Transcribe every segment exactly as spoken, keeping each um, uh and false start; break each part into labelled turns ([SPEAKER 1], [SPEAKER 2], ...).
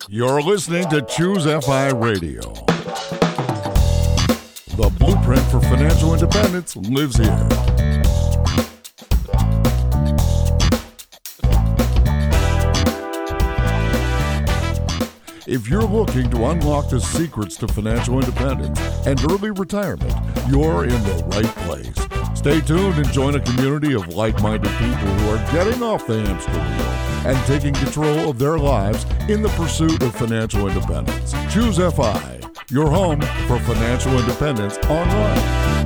[SPEAKER 1] You're listening to Choose F I Radio. The blueprint for financial independence lives here. If you're looking to unlock the secrets to financial independence and early retirement, you're in the right place. Stay tuned and join a community of like-minded people who are getting off the hamster wheel and taking control of their lives in the pursuit of financial independence. Choose F I, your home for financial independence online.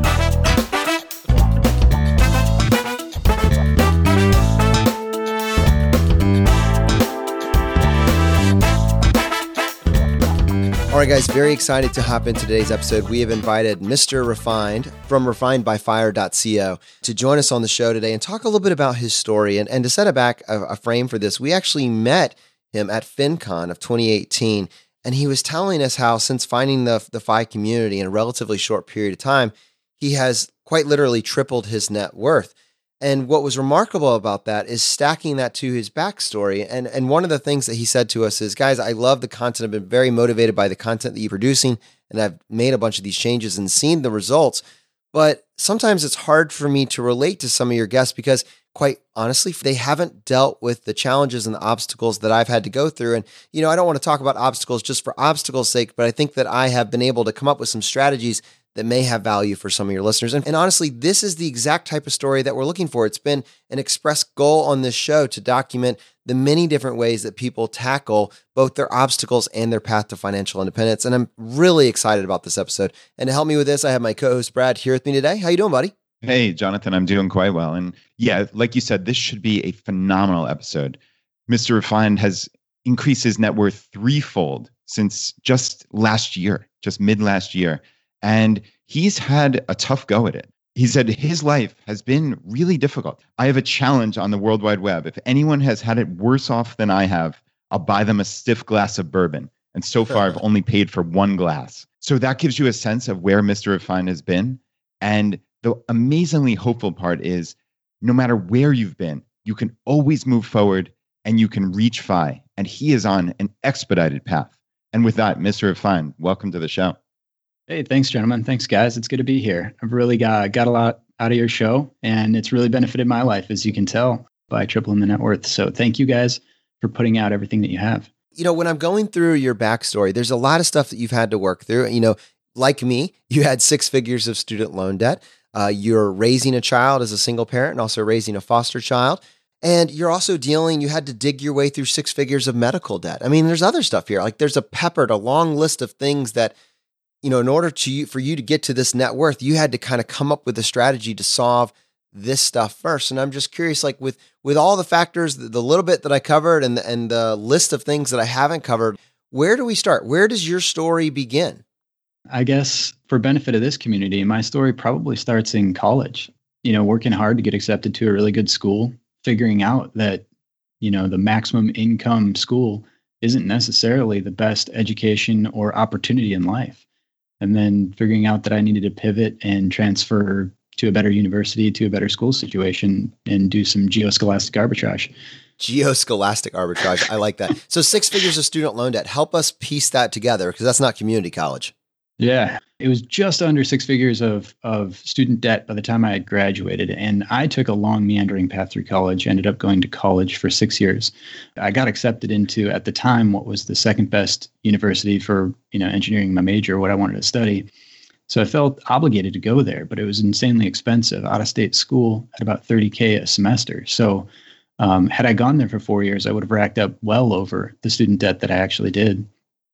[SPEAKER 2] All right, guys, very excited to hop into today's episode. We have invited Mister Refined from refined by fire dot co to join us on the show today and talk a little bit about his story. And, and to set it back a, a frame for this, we actually met him at FinCon of twenty eighteen, and he was telling us how since finding the, the F I community in a relatively short period of time, he has quite literally tripled his net worth. And what was remarkable about that is stacking that to his backstory. And and one of the things that he said to us is, guys, I love the content. I've been very motivated by the content that you're producing, and I've made a bunch of these changes and seen the results. But sometimes it's hard for me to relate to some of your guests because, quite honestly, they haven't dealt with the challenges and the obstacles that I've had to go through. And, you know, I don't want to talk about obstacles just for obstacles' sake, but I think that I have been able to come up with some strategies that may have value for some of your listeners. And, and honestly, this is the exact type of story that we're looking for. It's been an express goal on this show to document the many different ways that people tackle both their obstacles and their path to financial independence. And I'm really excited about this episode. And to help me with this, I have my co-host Brad here with me today. How you doing, buddy?
[SPEAKER 3] Hey, Jonathan, I'm doing quite well. And yeah, like you said, this should be a phenomenal episode. Mister Refined has increased his net worth threefold since just last year, just mid last year. And he's had a tough go at it. He said his life has been really difficult. I have a challenge on the World Wide Web. If anyone has had it worse off than I have, I'll buy them a stiff glass of bourbon. And so far, I've only paid for one glass. So that gives you a sense of where Mister Refined has been. And the amazingly hopeful part is no matter where you've been, you can always move forward and you can reach F I. And he is on an expedited path. And with that, Mister Refined, welcome to the show.
[SPEAKER 4] Hey, thanks, gentlemen. Thanks, guys. It's good to be here. I've really got, got a lot out of your show, and it's really benefited my life, as you can tell, by tripling the net worth. So thank you guys for putting out everything that you have.
[SPEAKER 2] You know, when I'm going through your backstory, there's a lot of stuff that you've had to work through. You know, like me, you had six figures of student loan debt. Uh, you're raising a child as a single parent and also raising a foster child. And you're also dealing, you had to dig your way through six figures of medical debt. I mean, there's other stuff here. Like there's a peppered, a long list of things that, you know, in order to for you to get to this net worth, you had to kind of come up with a strategy to solve this stuff first. And I'm just curious, like with with all the factors, the, the little bit that I covered and the, and the list of things that I haven't covered, where do we start? Where does your story begin?
[SPEAKER 4] I guess for benefit of this community, my story probably starts in college. You know, working hard to get accepted to a really good school, figuring out that, you know, the maximum income school isn't necessarily the best education or opportunity in life. And then figuring out that I needed to pivot and transfer to a better university, to a better school situation, and do some geoscholastic arbitrage.
[SPEAKER 2] Geoscholastic arbitrage. I like that. So six figures of student loan debt. Help us piece that together, because that's not community college.
[SPEAKER 4] Yeah, it was just under six figures of of student debt by the time I had graduated. And I took a long meandering path through college, ended up going to college for six years. I got accepted into, at the time, what was the second best university for, you know, engineering, my major, what I wanted to study. So I felt obligated to go there, but it was insanely expensive. Out of state school at about thirty K a semester. So um, had I gone there for four years, I would have racked up well over the student debt that I actually did.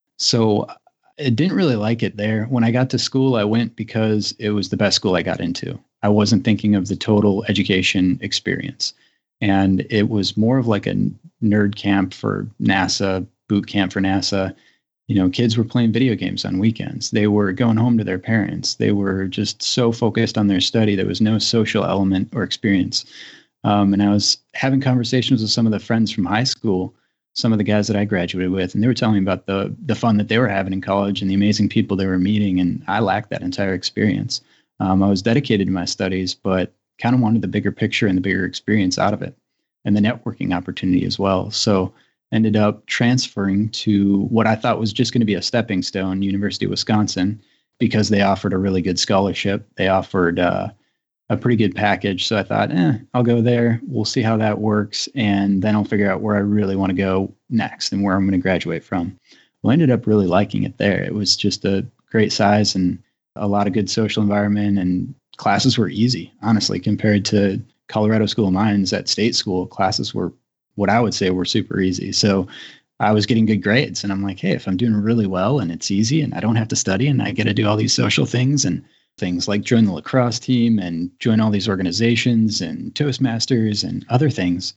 [SPEAKER 4] So I didn't really like it there. When I got to school, I went because it was the best school I got into. I wasn't thinking of the total education experience. And it was more of like a nerd camp for NASA, boot camp for NASA. You know, kids were playing video games on weekends. They were going home to their parents. They were just so focused on their study. There was no social element or experience. Um, and I was having conversations with some of the friends from high school, some of the guys that I graduated with, and they were telling me about the the fun that they were having in college and the amazing people they were meeting. And I lacked that entire experience. Um, I was dedicated to my studies, but kind of wanted the bigger picture and the bigger experience out of it, and the networking opportunity as well. So ended up transferring to what I thought was just going to be a stepping stone, University of Wisconsin, because they offered a really good scholarship. They offered uh, a pretty good package. So I thought, eh, I'll go there. We'll see how that works. And then I'll figure out where I really want to go next and where I'm going to graduate from. Well, I ended up really liking it there. It was just a great size and a lot of good social environment, and classes were easy, honestly, compared to Colorado School of Mines at state school. Classes were what I would say were super easy. So I was getting good grades, and I'm like, hey, if I'm doing really well and it's easy and I don't have to study and I get to do all these social things and things like join the lacrosse team and join all these organizations and Toastmasters and other things.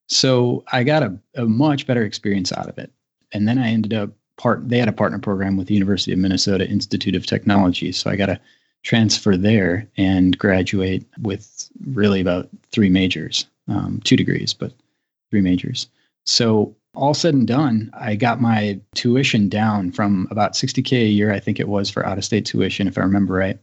[SPEAKER 4] So I got a, a much better experience out of it. And then I ended up part, they had a partner program with the University of Minnesota Institute of Technology. So I got to transfer there and graduate with really about three majors, um, two degrees, but three majors. So all said and done, I got my tuition down from about sixty K a year, I think it was for out-of-state tuition, if I remember right,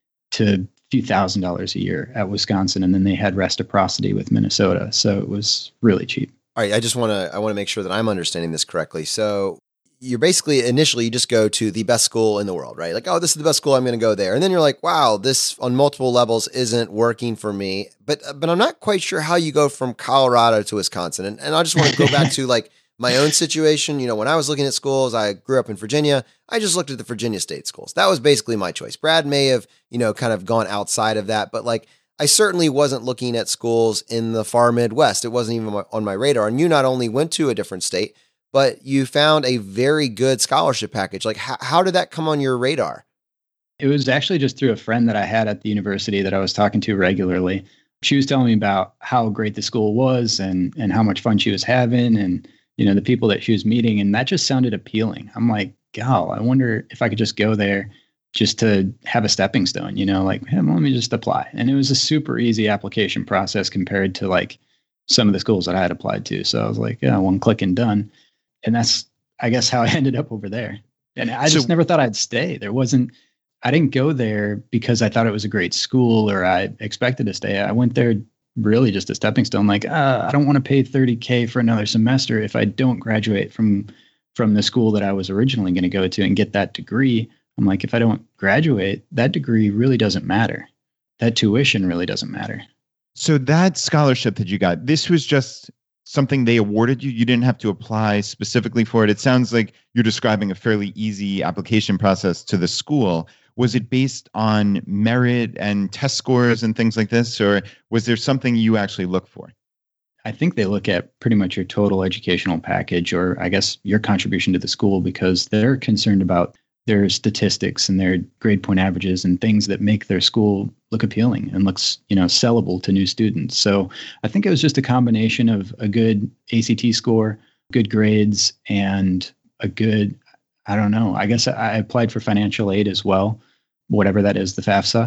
[SPEAKER 4] to a few thousand dollars a year at Wisconsin. And then they had reciprocity with Minnesota. So it was really cheap.
[SPEAKER 2] All right. I just want to, I want to make sure that I'm understanding this correctly. So you're basically, initially you just go to the best school in the world, right? Like, oh, this is the best school, I'm going to go there. And then you're like, wow, this on multiple levels isn't working for me. But, but I'm not quite sure how you go from Colorado to Wisconsin. And, and I just want to go back to like my own situation. You know, when I was looking at schools, I grew up in Virginia. I just looked at the Virginia state schools. That was basically my choice. Brad may have, you know, kind of gone outside of that, but like, I certainly wasn't looking at schools in the far Midwest. It wasn't even on my radar. And you not only went to a different state, but you found a very good scholarship package. Like, how, how did that come on your radar?
[SPEAKER 4] It was actually just through a friend that I had at the university that I was talking to regularly. She was telling me about how great the school was and and how much fun she was having and, you know, the people that she was meeting. And that just sounded appealing. I'm like, gal, I wonder if I could just go there just to have a stepping stone, you know, like, hey, let me just apply. And it was a super easy application process compared to like some of the schools that I had applied to. So I was like, yeah, one click and done. And that's, I guess, how I ended up over there. And I just so, never thought I'd stay. There wasn't, I didn't go there because I thought it was a great school or I expected to stay. I went there really just a stepping stone. Like, uh, I don't want to pay thirty K for another semester if I don't graduate from, from the school that I was originally going to go to and get that degree. I'm like, if I don't graduate, that degree really doesn't matter. That tuition really doesn't matter.
[SPEAKER 3] So that scholarship that you got, this was just something they awarded you? You didn't have to apply specifically for it. It sounds like you're describing a fairly easy application process to the school. Was it based on merit and test scores and things like this? Or was there something you actually look for?
[SPEAKER 4] I think they look at pretty much your total educational package, or I guess your contribution to the school, because they're concerned about their statistics and their grade point averages and things that make their school look appealing and looks, you know, sellable to new students. So I think it was just a combination of a good A C T score, good grades, and a good, I don't know, I guess I applied for financial aid as well, whatever that is, the FAFSA.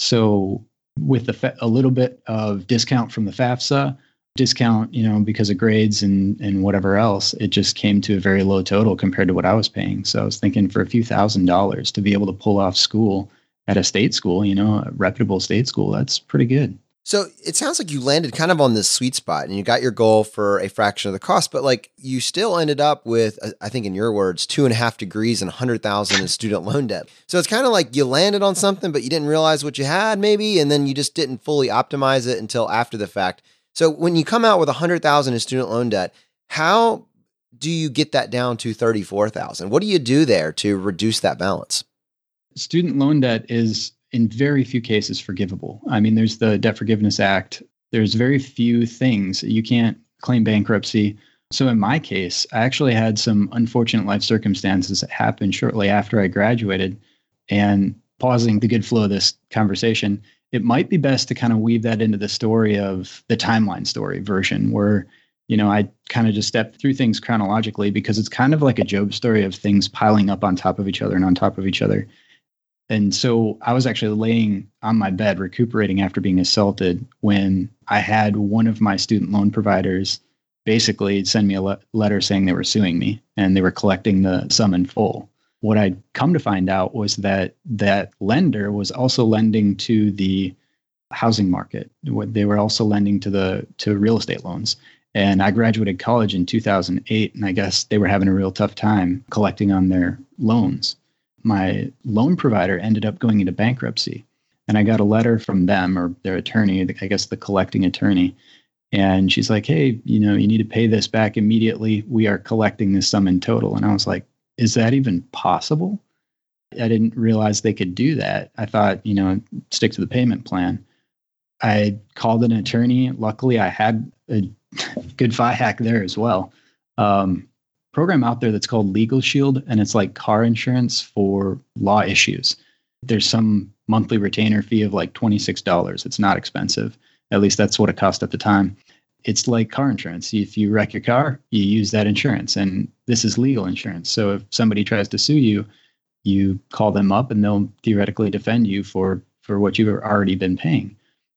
[SPEAKER 4] So with the fa- a little bit of discount from the FAFSA, discount, you know, because of grades and, and whatever else, it just came to a very low total compared to what I was paying. So I was thinking for a few thousand dollars to be able to pull off school at a state school, you know, a reputable state school, that's pretty good.
[SPEAKER 2] So it sounds like you landed kind of on this sweet spot and you got your goal for a fraction of the cost, but like you still ended up with, I think in your words, two and a half degrees and a hundred thousand in student loan debt. So it's kind of like you landed on something, but you didn't realize what you had maybe, and then you just didn't fully optimize it until after the fact. So when you come out with a hundred thousand in student loan debt, how do you get that down to thirty-four thousand? What do you do there to reduce that balance?
[SPEAKER 4] Student loan debt is in very few cases forgivable. I mean, there's the Debt Forgiveness Act. There's very few things. You can't claim bankruptcy. So in my case, I actually had some unfortunate life circumstances that happened shortly after I graduated. And pausing the good flow of this conversation, it might be best to kind of weave that into the story of the timeline story version where, you know, I kind of just stepped through things chronologically because it's kind of like a Job story of things piling up on top of each other and on top of each other. And so I was actually laying on my bed recuperating after being assaulted when I had one of my student loan providers basically send me a le- letter saying they were suing me and they were collecting the sum in full. What I'd come to find out was that that lender was also lending to the housing market. They were also lending to the to real estate loans. And I graduated college in two thousand eight, and I guess they were having a real tough time collecting on their loans. My loan provider ended up going into bankruptcy, and I got a letter from them, or their attorney, I guess the collecting attorney. And she's like, hey, you know, you need to pay this back immediately. We are collecting this sum in total. And I was like, is that even possible? I didn't realize they could do that. I thought, you know, stick to the payment plan. I called an attorney. Luckily, I had a good fi hack there as well. Um, program out there that's called Legal Shield, and it's like car insurance for law issues. There's some monthly retainer fee of like twenty-six dollars. It's not expensive. At least that's what it cost at the time. It's like car insurance. If you wreck your car, you use that insurance, and this is legal insurance. So if somebody tries to sue you, you call them up and they'll theoretically defend you for, for what you've already been paying.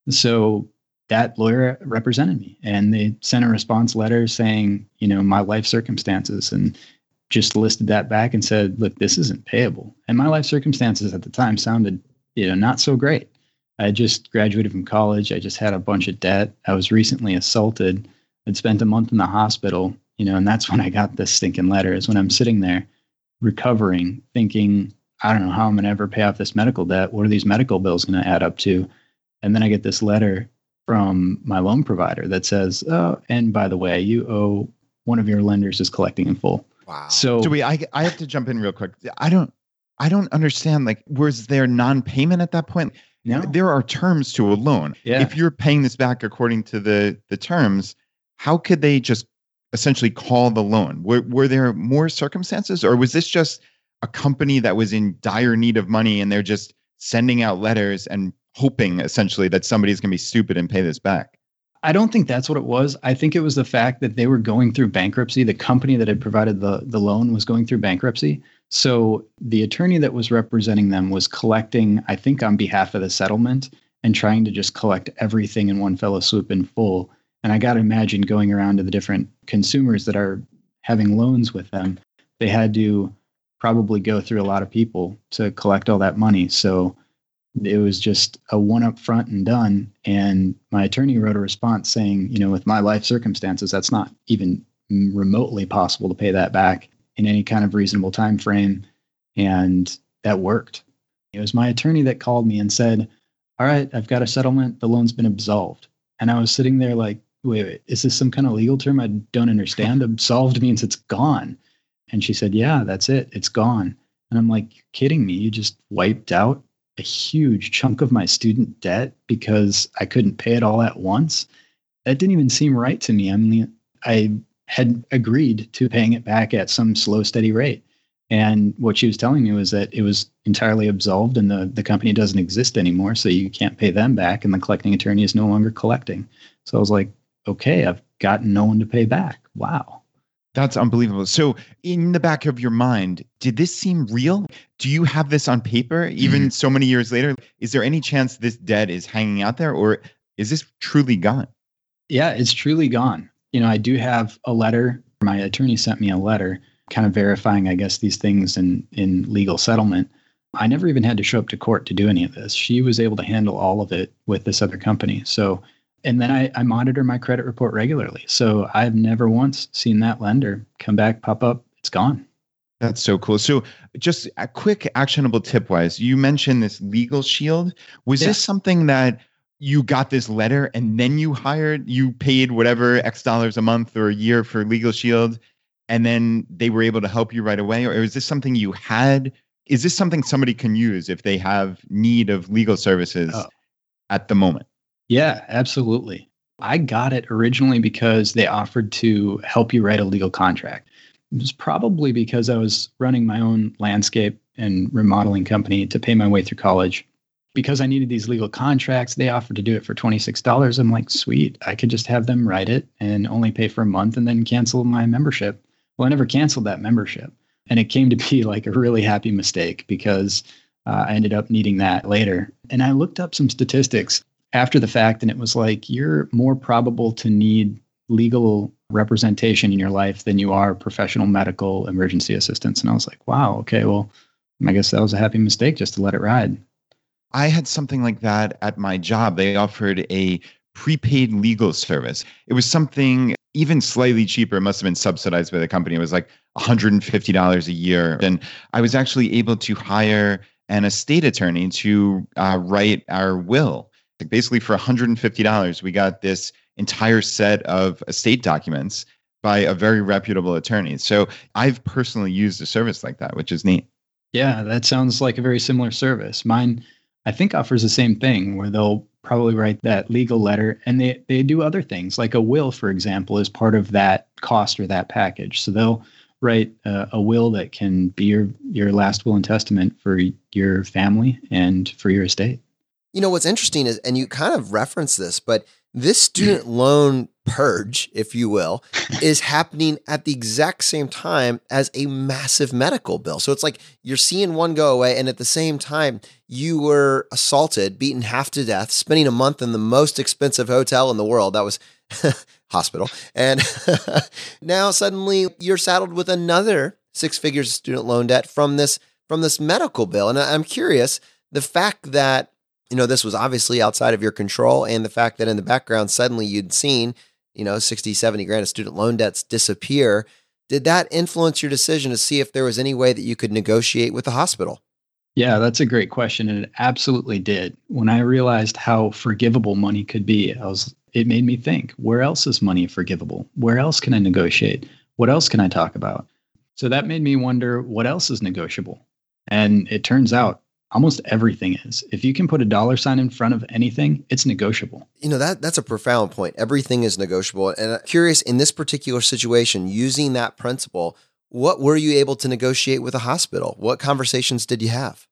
[SPEAKER 4] So that lawyer represented me, and they sent a response letter saying, you know, my life circumstances, and just listed that back and said, look, this isn't payable. And my life circumstances at the time sounded, you know, not so great. I just graduated from college. I just had a bunch of debt. I was recently assaulted. I'd spent a month in the hospital, you know, and that's when I got this stinking letter, is when I'm sitting there recovering, thinking, I don't know how I'm going to ever pay off this medical debt. What are these medical bills going to add up to? And then I get this letter from my loan provider that says, oh, and by the way, you owe one of your lenders is collecting in full.
[SPEAKER 2] Wow.
[SPEAKER 3] So do we, I, I have to jump in real quick. I don't, I don't understand. Like, was there non-payment at that point?
[SPEAKER 4] No.
[SPEAKER 3] There are terms to a loan.
[SPEAKER 4] Yeah.
[SPEAKER 3] If you're paying this back according to the, the terms, how could they just essentially call the loan? Were, were there more circumstances, or was this just a company that was in dire need of money and they're just sending out letters and hoping essentially that somebody's going to be stupid and pay this back?
[SPEAKER 4] I don't think that's what it was. I think it was the fact that they were going through bankruptcy. The company that had provided the, the loan was going through bankruptcy. So the attorney that was representing them was collecting, I think, on behalf of the settlement, and trying to just collect everything in one fell swoop in full. And I got to imagine going around to the different consumers that are having loans with them, they had to probably go through a lot of people to collect all that money. So it was just a one up front and done. And my attorney wrote a response saying, you know, with my life circumstances, that's not even remotely possible to pay that back in any kind of reasonable time frame. And that worked. It was my attorney that called me and said, all right, I've got a settlement. The loan's been absolved. And I was sitting there like, wait, wait, is this some kind of legal term I don't understand? Absolved means it's gone. And she said, yeah, that's it. It's gone. And I'm like, you're kidding me. You just wiped out a huge chunk of my student debt because I couldn't pay it all at once. That didn't even seem right to me. I mean, I had agreed to paying it back at some slow, steady rate. And what she was telling me was that it was entirely absolved and the, the company doesn't exist anymore, so you can't pay them back, and the collecting attorney is no longer collecting. So I was like, okay, I've got no one to pay back. Wow.
[SPEAKER 3] That's unbelievable. So in the back of your mind, did this seem real? Do you have this on paper, even mm-hmm. so many years later? Is there any chance this debt is hanging out there, or is this truly gone?
[SPEAKER 4] Yeah, it's truly gone. You know, I do have a letter. My attorney sent me a letter kind of verifying, I guess, these things in, in legal settlement. I never even had to show up to court to do any of this. She was able to handle all of it with this other company. So And then I, I monitor my credit report regularly. So I've never once seen that lender come back, pop up. It's gone.
[SPEAKER 3] That's so cool. So just a quick actionable tip wise, you mentioned this Legal Shield. Was yeah. this something that you got this letter and then you hired, you paid whatever X dollars a month or a year for Legal Shield, and then they were able to help you right away? Or is this something you had? Is this something somebody can use if they have need of legal services oh. at the moment?
[SPEAKER 4] Yeah, absolutely. I got it originally because they offered to help you write a legal contract. It was probably because I was running my own landscape and remodeling company to pay my way through college. Because I needed these legal contracts, they offered to do it for twenty-six dollars. I'm like, sweet, I could just have them write it and only pay for a month and then cancel my membership. Well, I never canceled that membership. And it came to be like a really happy mistake because uh, I ended up needing that later. And I looked up some statistics after the fact, and it was like, you're more probable to need legal representation in your life than you are professional medical emergency assistance. And I was like, wow, okay, well, I guess that was a happy mistake just to let it ride.
[SPEAKER 3] I had something like that at my job. They offered a prepaid legal service. It was something even slightly cheaper. It must have been subsidized by the company. It was like one hundred fifty dollars a year. And I was actually able to hire an estate attorney to uh, write our will. Like basically for one hundred fifty dollars, we got this entire set of estate documents by a very reputable attorney. So I've personally used a service like that, which is neat.
[SPEAKER 4] Yeah, that sounds like a very similar service. Mine, I think, offers the same thing where they'll probably write that legal letter, and they, they do other things. Like a will, for example, is part of that cost or that package. So they'll write uh, a will that can be your, your last will and testament for your family and for your estate.
[SPEAKER 2] You know, what's interesting is, and you kind of reference this, but this student loan purge, if you will, is happening at the exact same time as a massive medical bill. So it's like you're seeing one go away, and at the same time, you were assaulted, beaten half to death, spending a month in the most expensive hotel in the world. That was hospital. And now suddenly you're saddled with another six figures of student loan debt from this, from this medical bill. And I'm curious, the fact that, you know, this was obviously outside of your control, and the fact that in the background, suddenly you'd seen, you know, sixty, seventy grand of student loan debts disappear. Did that influence your decision to see if there was any way that you could negotiate with the hospital?
[SPEAKER 4] Yeah, that's a great question. And it absolutely did. When I realized how forgivable money could be, I was, it made me think, where else is money forgivable? Where else can I negotiate? What else can I talk about? So that made me wonder, what else is negotiable? And it turns out almost everything is. If you can put a dollar sign in front of anything, it's negotiable.
[SPEAKER 2] You know, that that's a profound point. Everything is negotiable. And I'm curious, in this particular situation, using that principle, what were you able to negotiate with a hospital? What conversations did you have?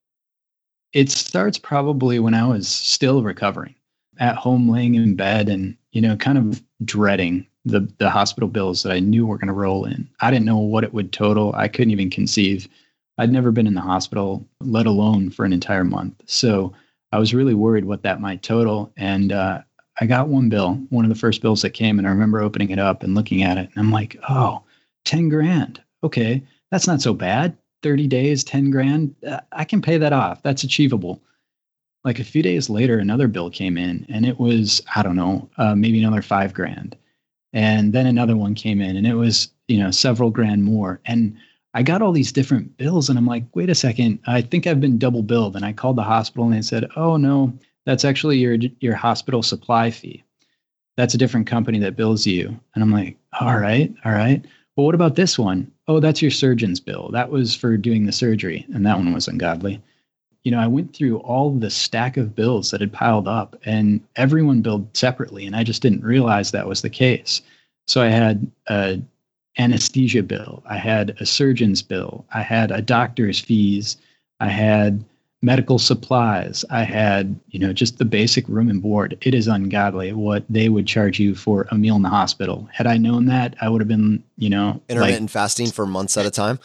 [SPEAKER 4] It starts probably when I was still recovering, at home laying in bed and, you know, kind of dreading the, the hospital bills that I knew were going to roll in. I didn't know what it would total. I couldn't even conceive. I'd never been in the hospital, let alone for an entire month. So I was really worried what that might total. And uh, I got one bill, one of the first bills that came, and I remember opening it up and looking at it. And I'm like, oh, ten grand. Okay, that's not so bad. thirty days, ten grand. Uh, I can pay that off. That's achievable. Like a few days later, another bill came in, and it was, I don't know, uh, maybe another five grand. And then another one came in, and it was, you know, several grand more. And I got all these different bills, and I'm like, wait a second, I think I've been double billed. And I called the hospital, and they said, oh no, that's actually your your hospital supply fee. That's a different company that bills you. And I'm like, all right, all right. Well, what about this one? Oh, that's your surgeon's bill. That was for doing the surgery. And that one was ungodly. You know, I went through all the stack of bills that had piled up, and everyone billed separately. And I just didn't realize that was the case. So I had a anesthesia bill. I had a surgeon's bill. I had a doctor's fees. I had medical supplies. I had, you know, just the basic room and board. It is ungodly what they would charge you for a meal in the hospital. Had I known that, I would have been, you know,
[SPEAKER 2] intermittent
[SPEAKER 4] like,
[SPEAKER 2] fasting for months at a time.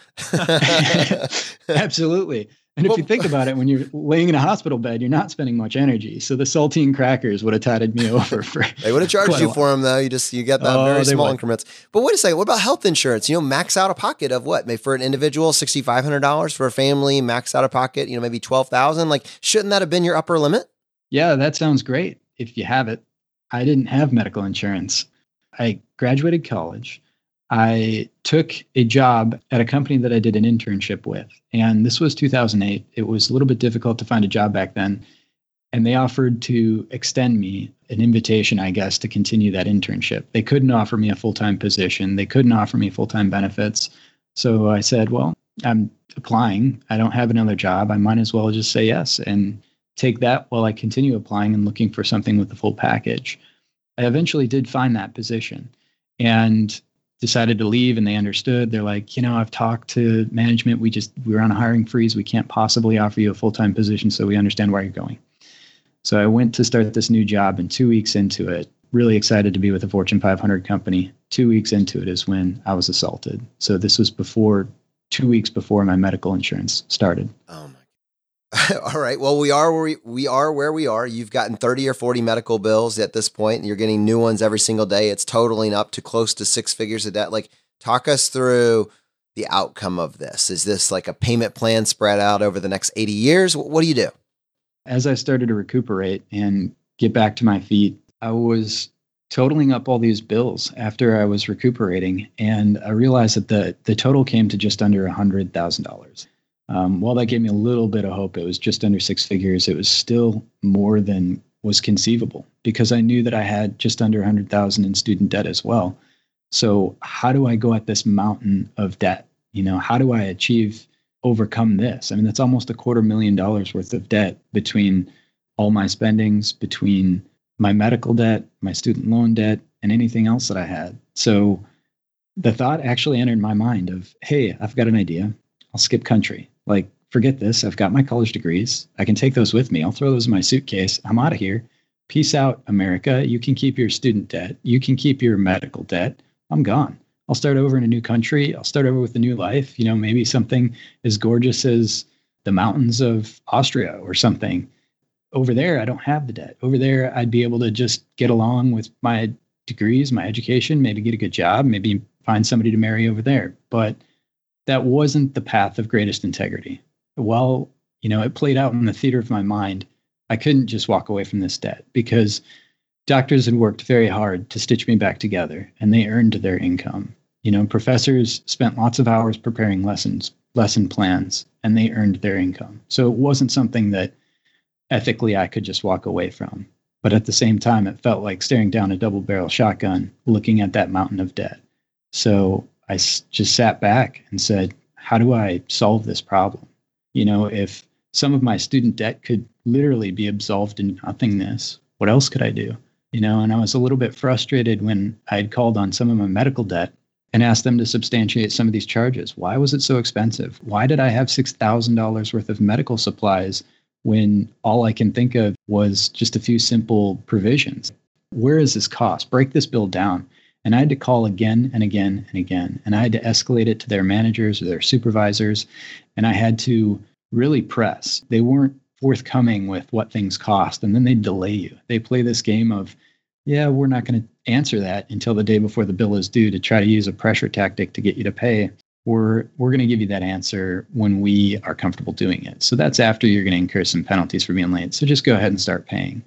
[SPEAKER 4] Absolutely. And if you think about it, when you're laying in a hospital bed, you're not spending much energy. So the saltine crackers would have tided me over for.
[SPEAKER 2] They would have charged you for them, though. You just you get that oh, very small would. increments. But wait a second. What about health insurance? You know, max out of pocket of what? Maybe for an individual, six thousand five hundred dollars. For a family, max out of pocket, you know, maybe twelve thousand. Like, shouldn't that have been your upper limit?
[SPEAKER 4] Yeah, that sounds great if you have it. I didn't have medical insurance. I graduated college. I took a job at a company that I did an internship with. And this was two thousand eight. It was a little bit difficult to find a job back then. And they offered to extend me an invitation, I guess, to continue that internship. They couldn't offer me a full-time position. They couldn't offer me full-time benefits. So I said, well, I'm applying. I don't have another job. I might as well just say yes and take that while I continue applying and looking for something with the full package. I eventually did find that position. And decided to leave, and they understood. They're like, you know, I've talked to management. We just, we're on a hiring freeze. We can't possibly offer you a full-time position, so we understand where you're going. So I went to start this new job, and two weeks into it, really excited to be with a Fortune five hundred company. Two weeks into it is when I was assaulted. So this was before, two weeks before my medical insurance started.
[SPEAKER 2] Oh my. All right. Well, we are where we, we are where we are. You've gotten thirty or forty medical bills at this point, and you're getting new ones every single day. It's totaling up to close to six figures of debt. Like, talk us through the outcome of this. Is this like a payment plan spread out over the next eighty years? What do you do?
[SPEAKER 4] As I started to recuperate and get back to my feet, I was totaling up all these bills after I was recuperating, and I realized that the the total came to just under one hundred thousand dollars. Um, while that gave me a little bit of hope, it was just under six figures. It was still more than was conceivable because I knew that I had just under one hundred thousand dollars in student debt as well. So how do I go at this mountain of debt? You know, how do I achieve, overcome this? I mean, that's almost a quarter million dollars worth of debt between all my spendings, between my medical debt, my student loan debt, and anything else that I had. So the thought actually entered my mind of, hey, I've got an idea. I'll skip country. Like, forget this. I've got my college degrees. I can take those with me. I'll throw those in my suitcase. I'm out of here. Peace out, America. You can keep your student debt. You can keep your medical debt. I'm gone. I'll start over in a new country. I'll start over with a new life. You know, maybe something as gorgeous as the mountains of Austria or something. Over there, I don't have the debt. Over there, I'd be able to just get along with my degrees, my education, maybe get a good job, maybe find somebody to marry over there. But that wasn't the path of greatest integrity. Well, you know, it played out in the theater of my mind. I couldn't just walk away from this debt because doctors had worked very hard to stitch me back together, and they earned their income. You know, professors spent lots of hours preparing lessons, lesson plans, and they earned their income. So it wasn't something that ethically I could just walk away from. But at the same time, it felt like staring down a double barrel shotgun, looking at that mountain of debt. So I s- just sat back and said, how do I solve this problem? You know, if some of my student debt could literally be absolved in nothingness, what else could I do? You know, and I was a little bit frustrated when I had called on some of my medical debt and asked them to substantiate some of these charges. Why was it so expensive? Why did I have six thousand dollars worth of medical supplies when all I can think of was just a few simple provisions? Where is this cost? Break this bill down. And I had to call again and again and again. And I had to escalate it to their managers or their supervisors. And I had to really press. They weren't forthcoming with what things cost. And then they delay you. They play this game of, yeah, we're not going to answer that until the day before the bill is due to try to use a pressure tactic to get you to pay. We're, we're going to give you that answer when we are comfortable doing it. So that's after you're going to incur some penalties for being late. So just go ahead and start paying.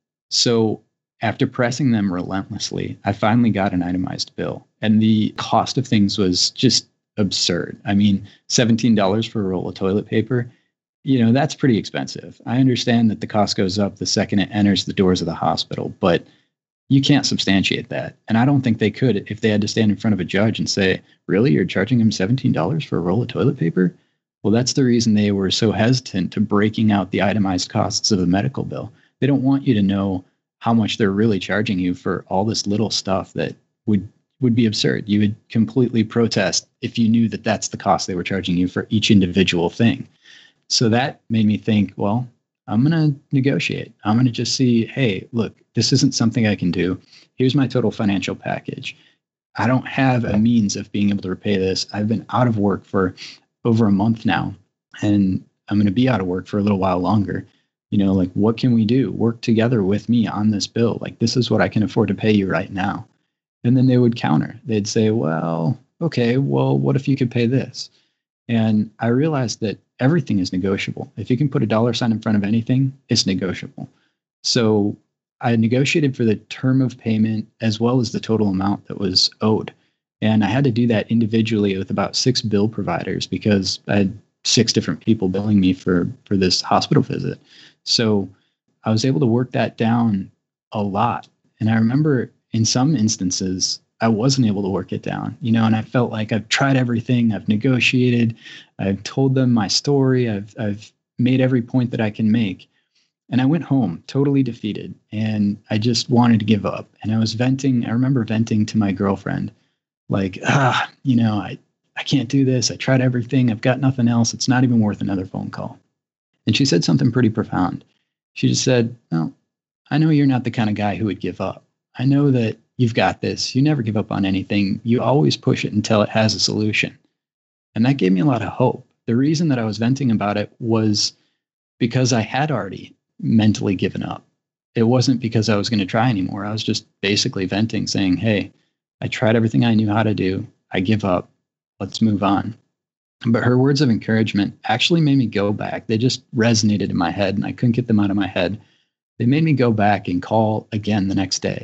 [SPEAKER 4] So after pressing them relentlessly, I finally got an itemized bill. And the cost of things was just absurd. I mean, seventeen dollars for a roll of toilet paper, you know, that's pretty expensive. I understand that the cost goes up the second it enters the doors of the hospital, but you can't substantiate that. And I don't think they could if they had to stand in front of a judge and say, really, you're charging them seventeen dollars for a roll of toilet paper? Well, that's the reason they were so hesitant to breaking out the itemized costs of a medical bill. They don't want you to know how much they're really charging you for all this little stuff that would would be absurd. You would completely protest if you knew that that's the cost they were charging you for each individual thing. So that made me think, well, I'm going to negotiate. I'm going to just see, hey, look, this isn't something I can do. Here's my total financial package. I don't have a means of being able to repay this. I've been out of work for over a month now, and I'm going to be out of work for a little while longer. You know, like, what can we do? Work together with me on this bill. Like, this is what I can afford to pay you right now. And then they would counter. They'd say, well, okay, well, what if you could pay this? And I realized that everything is negotiable. If you can put a dollar sign in front of anything, it's negotiable. So I negotiated for the term of payment as well as the total amount that was owed. And I had to do that individually with about six bill providers because I had six different people billing me for, for this hospital visit. So I was able to work that down a lot. And I remember in some instances, I wasn't able to work it down, you know, and I felt like I've tried everything. I've negotiated. I've told them my story. I've, I've made every point that I can make. And I went home totally defeated, and I just wanted to give up. And I was venting. I remember venting to my girlfriend, like, ah, you know, I, I can't do this. I tried everything. I've got nothing else. It's not even worth another phone call. And she said something pretty profound. She just said, well, I know you're not the kind of guy who would give up. I know that you've got this. You never give up on anything. You always push it until it has a solution. And that gave me a lot of hope. The reason that I was venting about it was because I had already mentally given up. It wasn't because I was going to try anymore. I was just basically venting, saying, hey, I tried everything I knew how to do. I give up. Let's move on. But her words of encouragement actually made me go back. They just resonated in my head, and I couldn't get them out of my head. They made me go back and call again the next day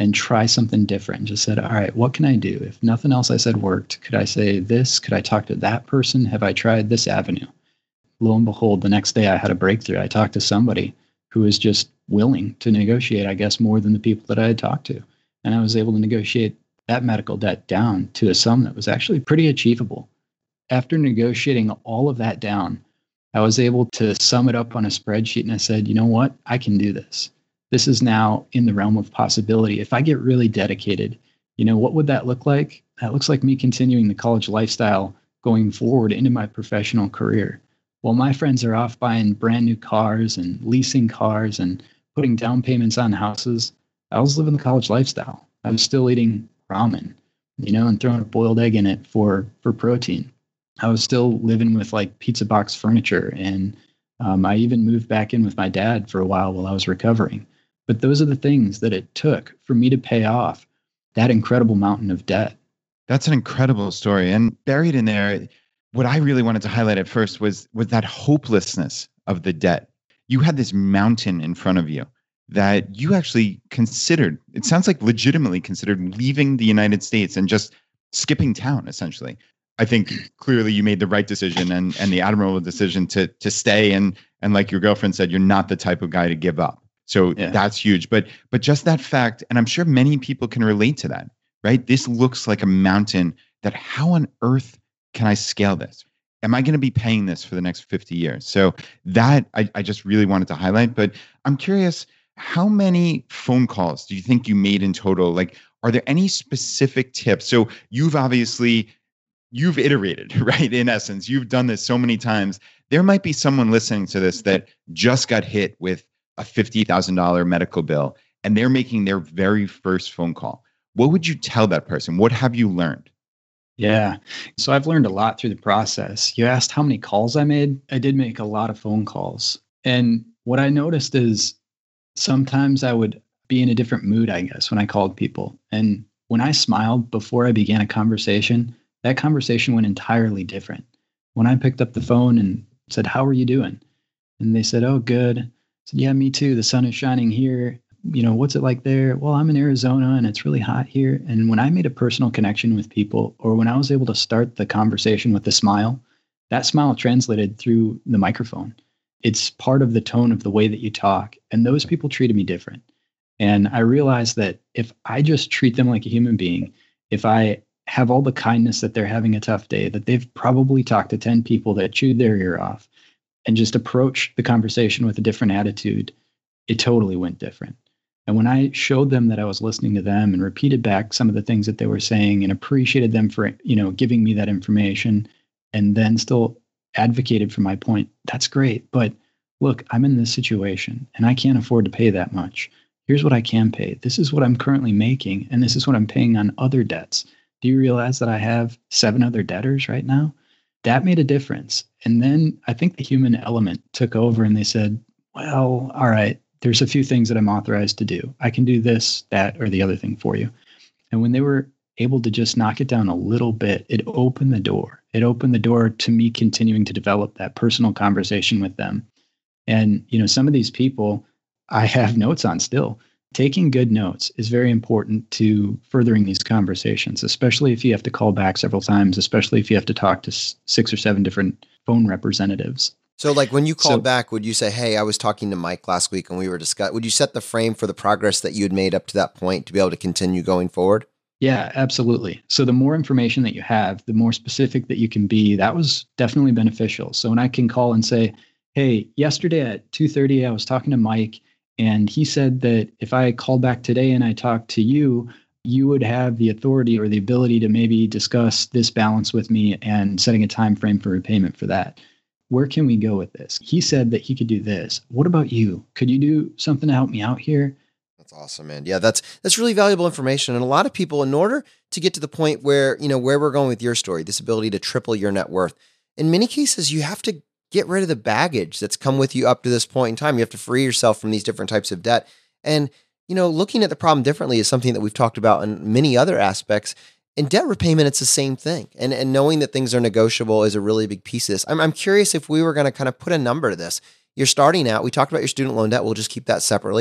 [SPEAKER 4] and try something different. And just said, all right, what can I do? If nothing else I said worked, could I say this? Could I talk to that person? Have I tried this avenue? Lo and behold, the next day I had a breakthrough. I talked to somebody who was just willing to negotiate, I guess, more than the people that I had talked to. And I was able to negotiate that medical debt down to a sum that was actually pretty achievable. After negotiating all of that down, I was able to sum it up on a spreadsheet, and I said, you know what? I can do this. This is now in the realm of possibility. If I get really dedicated, you know, what would that look like? That looks like me continuing the college lifestyle going forward into my professional career. While my friends are off buying brand new cars and leasing cars and putting down payments on houses, I was living the college lifestyle. I was still eating ramen, you know, and throwing a boiled egg in it for, for protein. I was still living with like pizza box furniture. And um, I even moved back in with my dad for a while while I was recovering. But those are the things that it took for me to pay off that incredible mountain of debt.
[SPEAKER 3] That's an incredible story. And buried in there, what I really wanted to highlight at first was, was that hopelessness of the debt. You had this mountain in front of you that you actually considered, it sounds like legitimately considered leaving the United States and just skipping town, essentially. I think clearly you made the right decision and, and the admirable decision to, to stay. And, and like your girlfriend said, you're not the type of guy to give up. So yeah. That's huge. But, but just that fact, and I'm sure many people can relate to that, right? This looks like a mountain that how on earth can I scale this? Am I going to be paying this for the next fifty years? So that I, I just really wanted to highlight. But I'm curious, how many phone calls do you think you made in total? Like, are there any specific tips? So you've obviously, you've iterated, right? In essence, you've done this so many times. There might be someone listening to this that just got hit with a fifty thousand dollars medical bill and they're making their very first phone call. What would you tell that person? What have you learned?
[SPEAKER 4] Yeah. So I've learned a lot through the process. You asked how many calls I made. I did make a lot of phone calls. And what I noticed is sometimes I would be in a different mood, I guess, when I called people. And when I smiled before I began a conversation, that conversation went entirely different. When I picked up the phone and said, how are you doing? And they said, oh, good. I said, yeah, me too. The sun is shining here. You know, what's it like there? Well, I'm in Arizona and it's really hot here. And when I made a personal connection with people, or when I was able to start the conversation with a smile, that smile translated through the microphone. It's part of the tone of the way that you talk. And those people treated me different. And I realized that if I just treat them like a human being, if I have all the kindness that they're having a tough day, that they've probably talked to ten people that chewed their ear off, and just approach the conversation with a different attitude, it totally went different. And when I showed them that I was listening to them and repeated back some of the things that they were saying and appreciated them for, you know, giving me that information and then still advocated for my point, that's great. But look, I'm in this situation and I can't afford to pay that much. Here's what I can pay. This is what I'm currently making. And this is what I'm paying on other debts. Do you realize that I have seven other debtors right now? That made a difference. And then I think the human element took over and they said, well, all right, there's a few things that I'm authorized to do. I can do this, that, or the other thing for you. And when they were able to just knock it down a little bit, it opened the door. It opened the door to me continuing to develop that personal conversation with them. And, you know, some of these people I have notes on still. Taking good notes is very important to furthering these conversations, especially if you have to call back several times, especially if you have to talk to six or seven different phone representatives.
[SPEAKER 2] So like when you called
[SPEAKER 4] So-
[SPEAKER 2] back, would you say, hey, I was talking to Mike last week and we were discussing, would you set the frame for the progress that you had made up to that point to be able to continue going forward?
[SPEAKER 4] Yeah, absolutely. So the more information that you have, the more specific that you can be. That was definitely beneficial. So when I can call and say, hey, yesterday at two thirty, I was talking to Mike and he said that if I called back today and I talked to you, you would have the authority or the ability to maybe discuss this balance with me and setting a time frame for repayment for that. Where can we go with this? He said that he could do this. What about you? Could you do something to help me out here?
[SPEAKER 2] That's awesome, man. Yeah, that's that's really valuable information. And a lot of people, in order to get to the point where, you know, where we're going with your story, this ability to triple your net worth, in many cases, you have to get rid of the baggage that's come with you up to this point in time. You have to free yourself from these different types of debt. And, you know, looking at the problem differently is something that we've talked about in many other aspects. In debt repayment, it's the same thing. And and knowing that things are negotiable is a really big piece of this. I'm, I'm curious if we were going to kind of put a number to this. You're starting out, we talked about your student loan debt. We'll just keep that separately.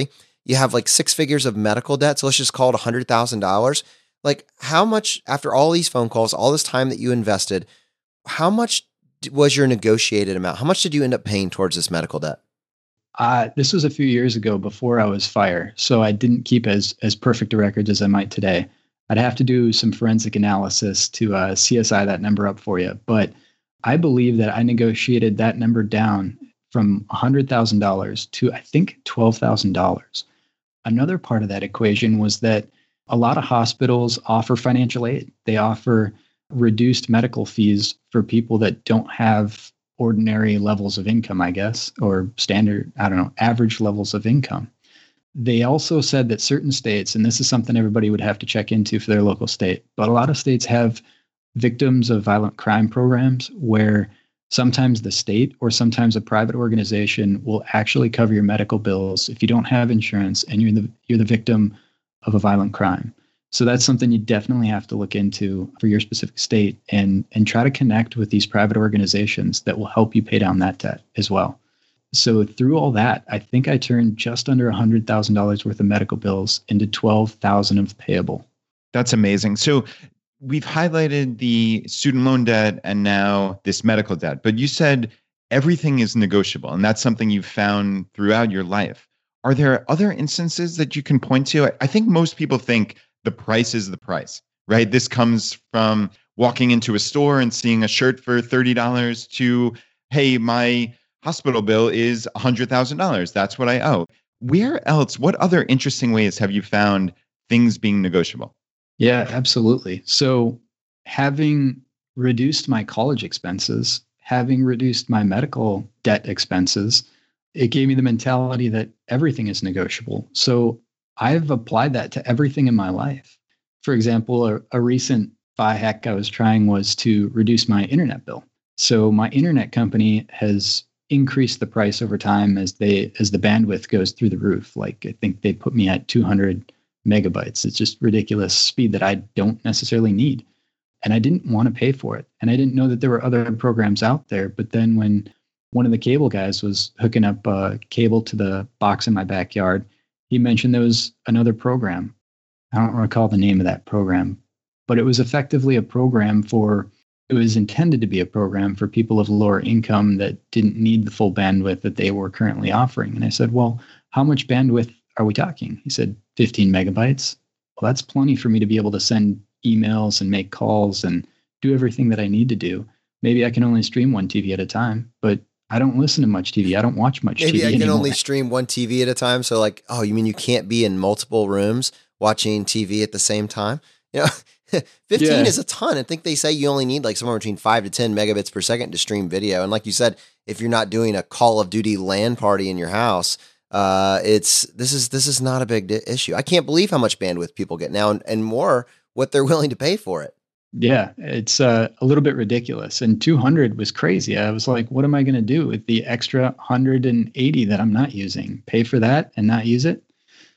[SPEAKER 2] you have like six figures of medical debt. So let's just call it one hundred thousand dollars. Like how much, after all these phone calls, all this time that you invested, how much was your negotiated amount? How much did you end up paying towards this medical debt?
[SPEAKER 4] Uh, this was a few years ago before I was fired. So I didn't keep as, as perfect a record as I might today. I'd have to do some forensic analysis to uh, C S I that number up for you. But I believe that I negotiated that number down from one hundred thousand dollars to, I think, twelve thousand dollars. Another part of that equation was that a lot of hospitals offer financial aid. They offer reduced medical fees for people that don't have ordinary levels of income, I guess, or standard, I don't know, average levels of income. They also said that certain states, and this is something everybody would have to check into for their local state, but a lot of states have victims of violent crime programs where sometimes the state or sometimes a private organization will actually cover your medical bills if you don't have insurance and you're the you're the victim of a violent crime. So that's something you definitely have to look into for your specific state and and try to connect with these private organizations that will help you pay down that debt as well. So through all that, I think I turned just under one hundred thousand dollars worth of medical bills into twelve thousand dollars of payable.
[SPEAKER 3] That's amazing. So we've highlighted the student loan debt and now this medical debt, but you said everything is negotiable, and that's something you've found throughout your life. Are there other instances that you can point to? I think most people think the price is the price, right? This comes from walking into a store and seeing a shirt for thirty dollars to, hey, my hospital bill is one hundred thousand dollars. That's what I owe. Where else, what other interesting ways have you found things being negotiable?
[SPEAKER 4] Yeah, absolutely. So having reduced my college expenses, having reduced my medical debt expenses, it gave me the mentality that everything is negotiable. So I've applied that to everything in my life. For example, a, a recent buy hack I was trying was to reduce my internet bill. So my internet company has increased the price over time as they as the bandwidth goes through the roof. Like I think they put me at two hundred megabytes. It's just ridiculous speed that I don't necessarily need. And I didn't want to pay for it. And I didn't know that there were other programs out there. But then when one of the cable guys was hooking up a cable to the box in my backyard, he mentioned there was another program. I don't recall the name of that program, but it was effectively a program for, it was intended to be a program for people of lower income that didn't need the full bandwidth that they were currently offering. And I said, well, how much bandwidth are we talking? He said, fifteen megabytes. Well, that's plenty for me to be able to send emails and make calls and do everything that I need to do. Maybe I can only stream one T V at a time, but I don't listen to much T V. I don't watch much
[SPEAKER 2] Maybe
[SPEAKER 4] T V
[SPEAKER 2] I can
[SPEAKER 4] anymore.
[SPEAKER 2] only stream one T V at a time. So like, oh, you mean you can't be in multiple rooms watching T V at the same time? You know, fifteen
[SPEAKER 4] Yeah.
[SPEAKER 2] is a ton. I think they say you only need like somewhere between five to ten megabits per second to stream video. And like you said, if you're not doing a Call of Duty LAN party in your house, uh, it's this is this is not a big di- issue. I can't believe how much bandwidth people get now, and, and more what they're willing to pay for it.
[SPEAKER 4] Yeah, it's uh, a little bit ridiculous. And two hundred was crazy. I was like, what am I going to do with the extra one hundred eighty that I'm not using? Pay for that and not use it?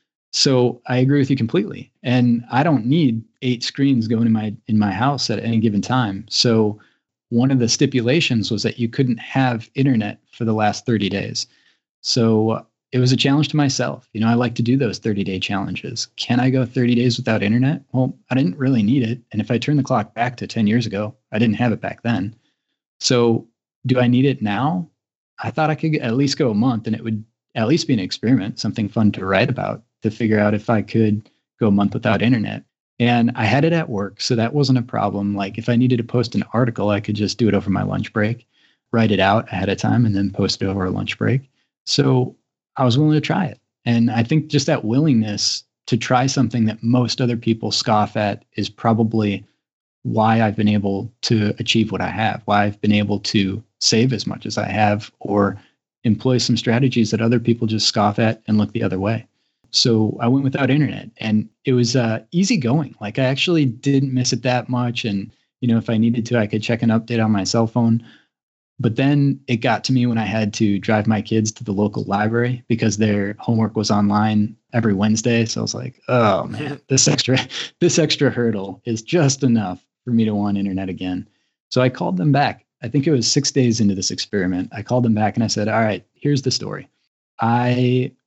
[SPEAKER 4] So I agree with you completely. And I don't need eight screens going in my in my house at any given time. So one of the stipulations was that you couldn't have internet for the last thirty days. So it was a challenge to myself. You know, I like to do those thirty-day challenges. Can I go thirty days without internet? Well, I didn't really need it. And if I turn the clock back to ten years ago, I didn't have it back then. So do I need it now? I thought I could at least go a month, and it would at least be an experiment, something fun to write about, to figure out if I could go a month without internet. And I had it at work, so that wasn't a problem. Like if I needed to post an article, I could just do it over my lunch break, write it out ahead of time, and then post it over a lunch break. So I was willing to try it. And I think just that willingness to try something that most other people scoff at is probably why I've been able to achieve what I have, why I've been able to save as much as I have, or employ some strategies that other people just scoff at and look the other way. So I went without internet, and it was uh, easy going. Like I actually didn't miss it that much. And, you know, if I needed to, I could check an update on my cell phone. But then it got to me when I had to drive my kids to the local library because their homework was online every Wednesday. So I was like, oh man, this extra, this extra hurdle is just enough for me to want internet again. So I called them back. I think it was six days into this experiment. I called them back and I said, all right, here's the story. I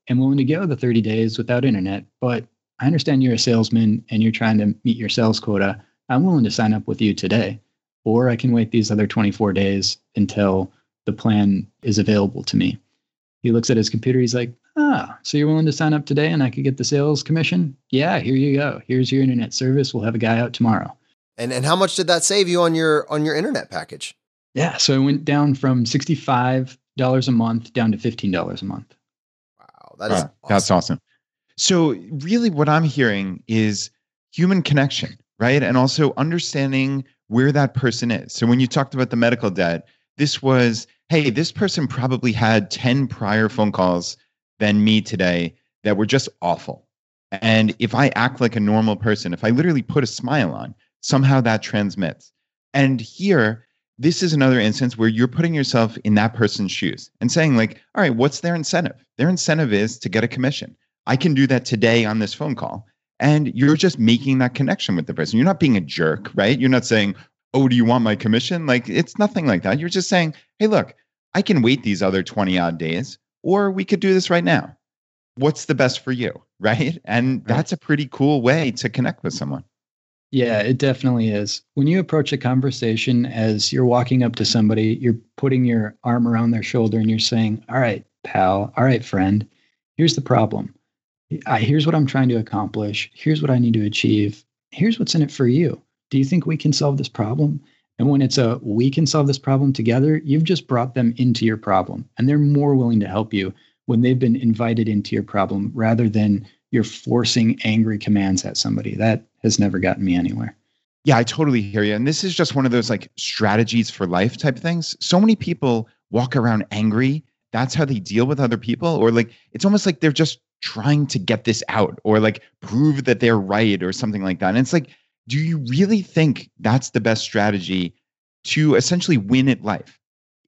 [SPEAKER 4] am willing to go the thirty days without internet, but I understand you're a salesman and you're trying to meet your sales quota. I'm willing to sign up with you today, or I can wait these other twenty-four days until the plan is available to me. He looks at his computer. He's like, ah, so you're willing to sign up today and I could get the sales commission? Yeah, here you go. Here's your internet service. We'll have a guy out tomorrow.
[SPEAKER 2] And and how much did that save you on your on your internet package?
[SPEAKER 4] Yeah, so it went down from sixty-five dollars a month down to fifteen dollars a month.
[SPEAKER 2] Wow, that is
[SPEAKER 3] wow,
[SPEAKER 2] awesome.
[SPEAKER 3] That's awesome. So really what I'm hearing is human connection, right? And also understanding where that person is. So when you talked about the medical debt, this was, hey, this person probably had ten prior phone calls than me today that were just awful. And if I act like a normal person, if I literally put a smile on, somehow that transmits. And here, this is another instance where you're putting yourself in that person's shoes and saying like, all right, what's their incentive? Their incentive is to get a commission. I can do that today on this phone call. And you're just making that connection with the person. You're not being a jerk, right? You're not saying, oh, do you want my commission? Like, it's nothing like that. You're just saying, hey, look, I can wait these other twenty odd days, or we could do this right now. What's the best for you, right? And that's a pretty cool way to connect with someone.
[SPEAKER 4] Yeah, it definitely is. When you approach a conversation as you're walking up to somebody, you're putting your arm around their shoulder and you're saying, all right, pal, all right, friend, here's the problem. I, here's what I'm trying to accomplish. Here's what I need to achieve. Here's what's in it for you. Do you think we can solve this problem? And when it's a we can solve this problem together, you've just brought them into your problem. And they're more willing to help you when they've been invited into your problem rather than you're forcing angry commands at somebody. That has never gotten me anywhere.
[SPEAKER 3] Yeah, I totally hear you. And this is just one of those like strategies for life type things. So many people walk around angry. That's how they deal with other people. Or like, it's almost like they're just trying to get this out or like prove that they're right or something like that. And it's like, do you really think that's the best strategy to essentially win at life?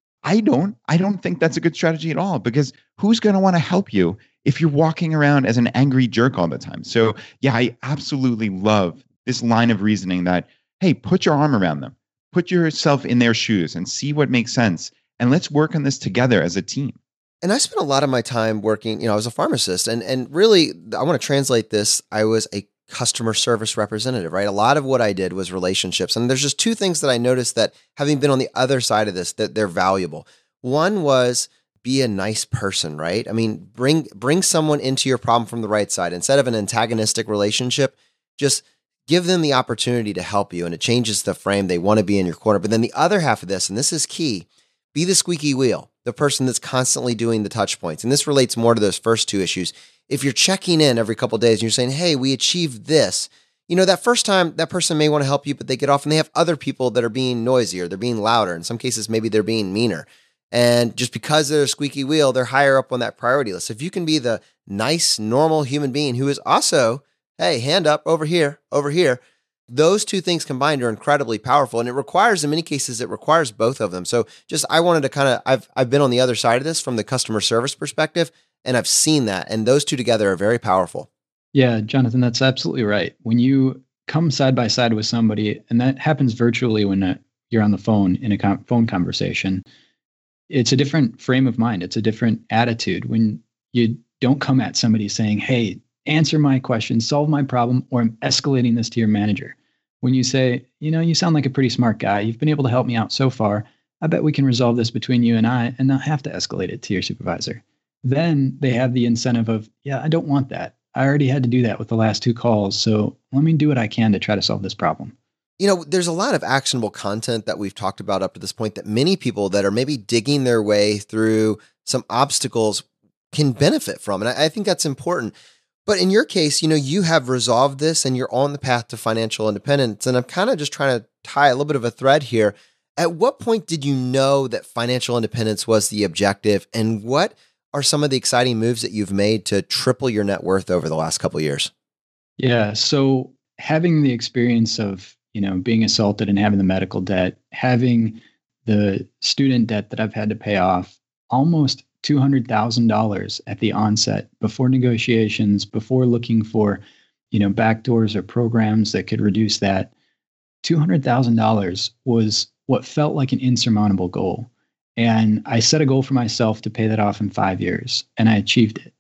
[SPEAKER 3] I don't. I don't think that's a good strategy at all, because who's going to want to help you if you're walking around as an angry jerk all the time? So yeah, I absolutely love this line of reasoning that, hey, put your arm around them, put yourself in their shoes and see what makes sense. And let's work on this together as a team.
[SPEAKER 2] And I spent a lot of my time working, you know, I was a pharmacist, and and really, I want to translate this. I was a customer service representative, right? A lot of what I did was relationships. And there's just two things that I noticed that, having been on the other side of this, that they're valuable. One was be a nice person, right? I mean, bring bring someone into your problem from the right side. Instead of an antagonistic relationship, just give them the opportunity to help you, and it changes the frame. They want to be in your corner. But then the other half of this, and this is key, be the squeaky wheel, the person that's constantly doing the touch points. And this relates more to those first two issues. If you're checking in every couple of days and you're saying, hey, we achieved this, you know, that first time that person may want to help you, but they get off and they have other people that are being noisier. They're being louder. In some cases, maybe they're being meaner. And just because they're a squeaky wheel, they're higher up on that priority list. If you can be the nice, normal human being who is also, hey, hand up over here, over here, those two things combined are incredibly powerful. And it requires, in many cases, it requires both of them. So just, I wanted to kind of, I've, I've been on the other side of this from the customer service perspective, and I've seen that. And those two together are very powerful.
[SPEAKER 4] Yeah, Jonathan, that's absolutely right. When you come side by side with somebody, and that happens virtually when uh, you're on the phone in a com- phone conversation, it's a different frame of mind. It's a different attitude. When you don't come at somebody saying, hey, answer my question, solve my problem, or I'm escalating this to your manager. When you say, you know, you sound like a pretty smart guy. You've been able to help me out so far. I bet we can resolve this between you and I and not have to escalate it to your supervisor. Then they have the incentive of, yeah, I don't want that. I already had to do that with the last two calls. So let me do what I can to try to solve this problem.
[SPEAKER 2] You know, there's a lot of actionable content that we've talked about up to this point that many people that are maybe digging their way through some obstacles can benefit from. And I, I think that's important. But in your case, you know, you have resolved this and you're on the path to financial independence. And I'm kind of just trying to tie a little bit of a thread here. At what point did you know that financial independence was the objective? And what are some of the exciting moves that you've made to triple your net worth over the last couple of years?
[SPEAKER 4] Yeah. So having the experience of, you know, being assaulted and having the medical debt, having the student debt that I've had to pay off, almost two hundred thousand dollars at the onset, before negotiations, before looking for, you know, backdoors or programs that could reduce that. two hundred thousand dollars was what felt like an insurmountable goal. And I set a goal for myself to pay that off in five years, and I achieved it.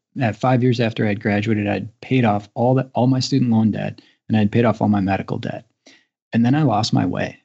[SPEAKER 4] at five years after I'd graduated, I'd paid off all that, all my student loan debt, and I'd paid off all my medical debt. And then I lost my way.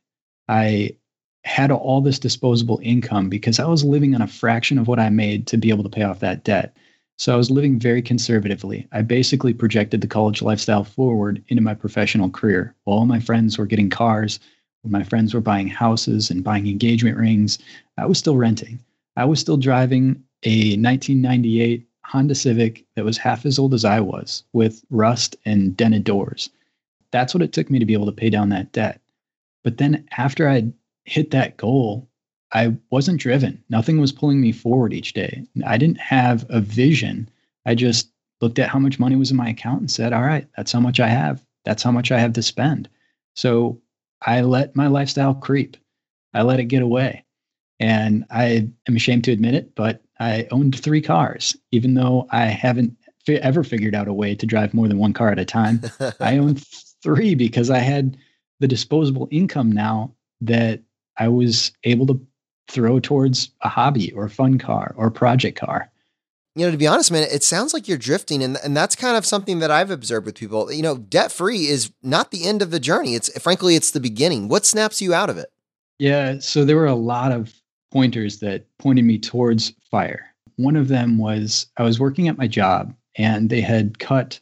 [SPEAKER 4] I had all this disposable income because I was living on a fraction of what I made to be able to pay off that debt. So I was living very conservatively. I basically projected the college lifestyle forward into my professional career. While all my friends were getting cars, when my friends were buying houses and buying engagement rings, I was still renting. I was still driving a nineteen ninety-eight Honda Civic that was half as old as I was, with rust and dented doors. That's what it took me to be able to pay down that debt. But then after I'd hit that goal, I wasn't driven. Nothing was pulling me forward each day. I didn't have a vision. I just looked at how much money was in my account and said, all right, that's how much I have. That's how much I have to spend. So I let my lifestyle creep. I let it get away. And I am ashamed to admit it, but I owned three cars, even though I haven't fi- ever figured out a way to drive more than one car at a time. I owned three because I had the disposable income now that I was able to throw towards a hobby or a fun car or a project car.
[SPEAKER 2] You know, to be honest, man, it sounds like you're drifting. And, and that's kind of something that I've observed with people. You know, debt-free is not the end of the journey. It's frankly, it's the beginning. What snaps you out of it?
[SPEAKER 4] Yeah. So there were a lot of pointers that pointed me towards FIRE. One of them was I was working at my job and they had cut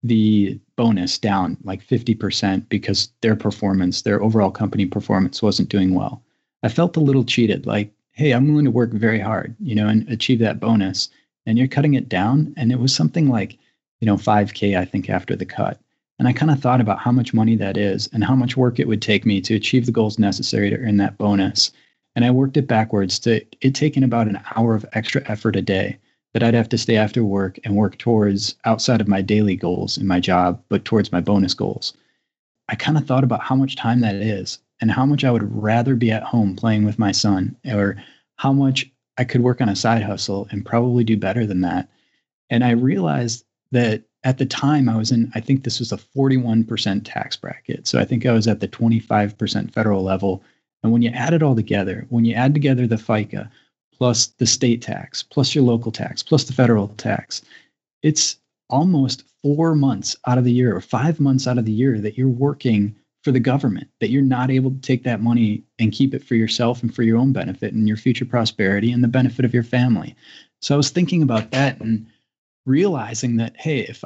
[SPEAKER 4] the bonus down like fifty percent because their performance, their overall company performance wasn't doing well. I felt a little cheated, like, hey, I'm willing to work very hard, you know, and achieve that bonus. And you're cutting it down. And it was something like, you know, five K, I think, after the cut. And I kind of thought about how much money that is and how much work it would take me to achieve the goals necessary to earn that bonus. And I worked it backwards to it taking about an hour of extra effort a day that I'd have to stay after work and work towards outside of my daily goals in my job, but towards my bonus goals. I kind of thought about how much time that is and how much I would rather be at home playing with my son, or how much I could work on a side hustle and probably do better than that. And I realized that at the time I was in, I think this was a forty-one percent tax bracket. So I think I was at the twenty-five percent federal level. And when you add it all together, when you add together the FICA, plus the state tax, plus your local tax, plus the federal tax, it's almost four months out of the year or five months out of the year that you're working for the government, that you're not able to take that money and keep it for yourself and for your own benefit and your future prosperity and the benefit of your family. So I was thinking about that and realizing that, hey, if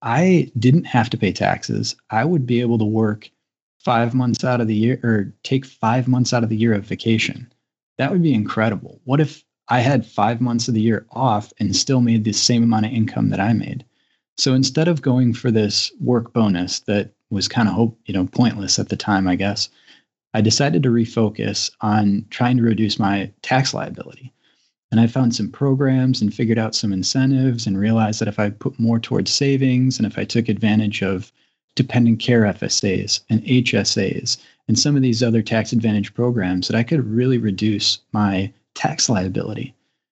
[SPEAKER 4] I didn't have to pay taxes, I would be able to work five months out of the year or take five months out of the year of vacation. That would be incredible. What if I had five months of the year off and still made the same amount of income that I made? So instead of going for this work bonus that was kind of, you know, pointless at the time, I guess, I decided to refocus on trying to reduce my tax liability. And I found some programs and figured out some incentives and realized that if I put more towards savings and if I took advantage of dependent care F S As and H S As and some of these other tax advantage programs, that I could really reduce my tax liability.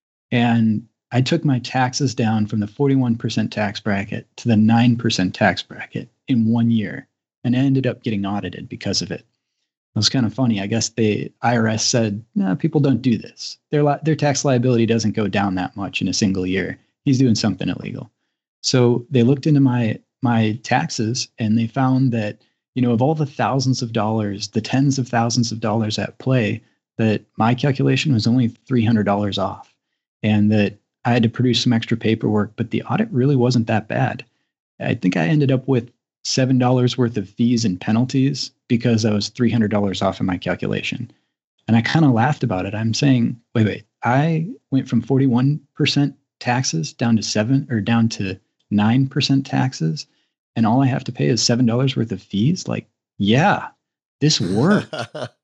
[SPEAKER 4] And I took my taxes down from the forty-one percent tax bracket to the nine percent tax bracket in one year. And I ended up getting audited because of it. It was kind of funny. I guess the I R S said, no, people don't do this. Their, li- their tax liability doesn't go down that much in a single year. He's doing something illegal. So they looked into my my taxes and they found that, you know, of all the thousands of dollars, the tens of thousands of dollars at play, that my calculation was only three hundred dollars off, and that I had to produce some extra paperwork, but the audit really wasn't that bad. I think I ended up with seven dollars worth of fees and penalties because I was three hundred dollars off in my calculation. And I kind of laughed about it. I'm saying, wait, wait, I went from forty-one percent taxes down to seven or down to nine percent taxes. And all I have to pay is seven dollars worth of fees. Like, yeah, this worked.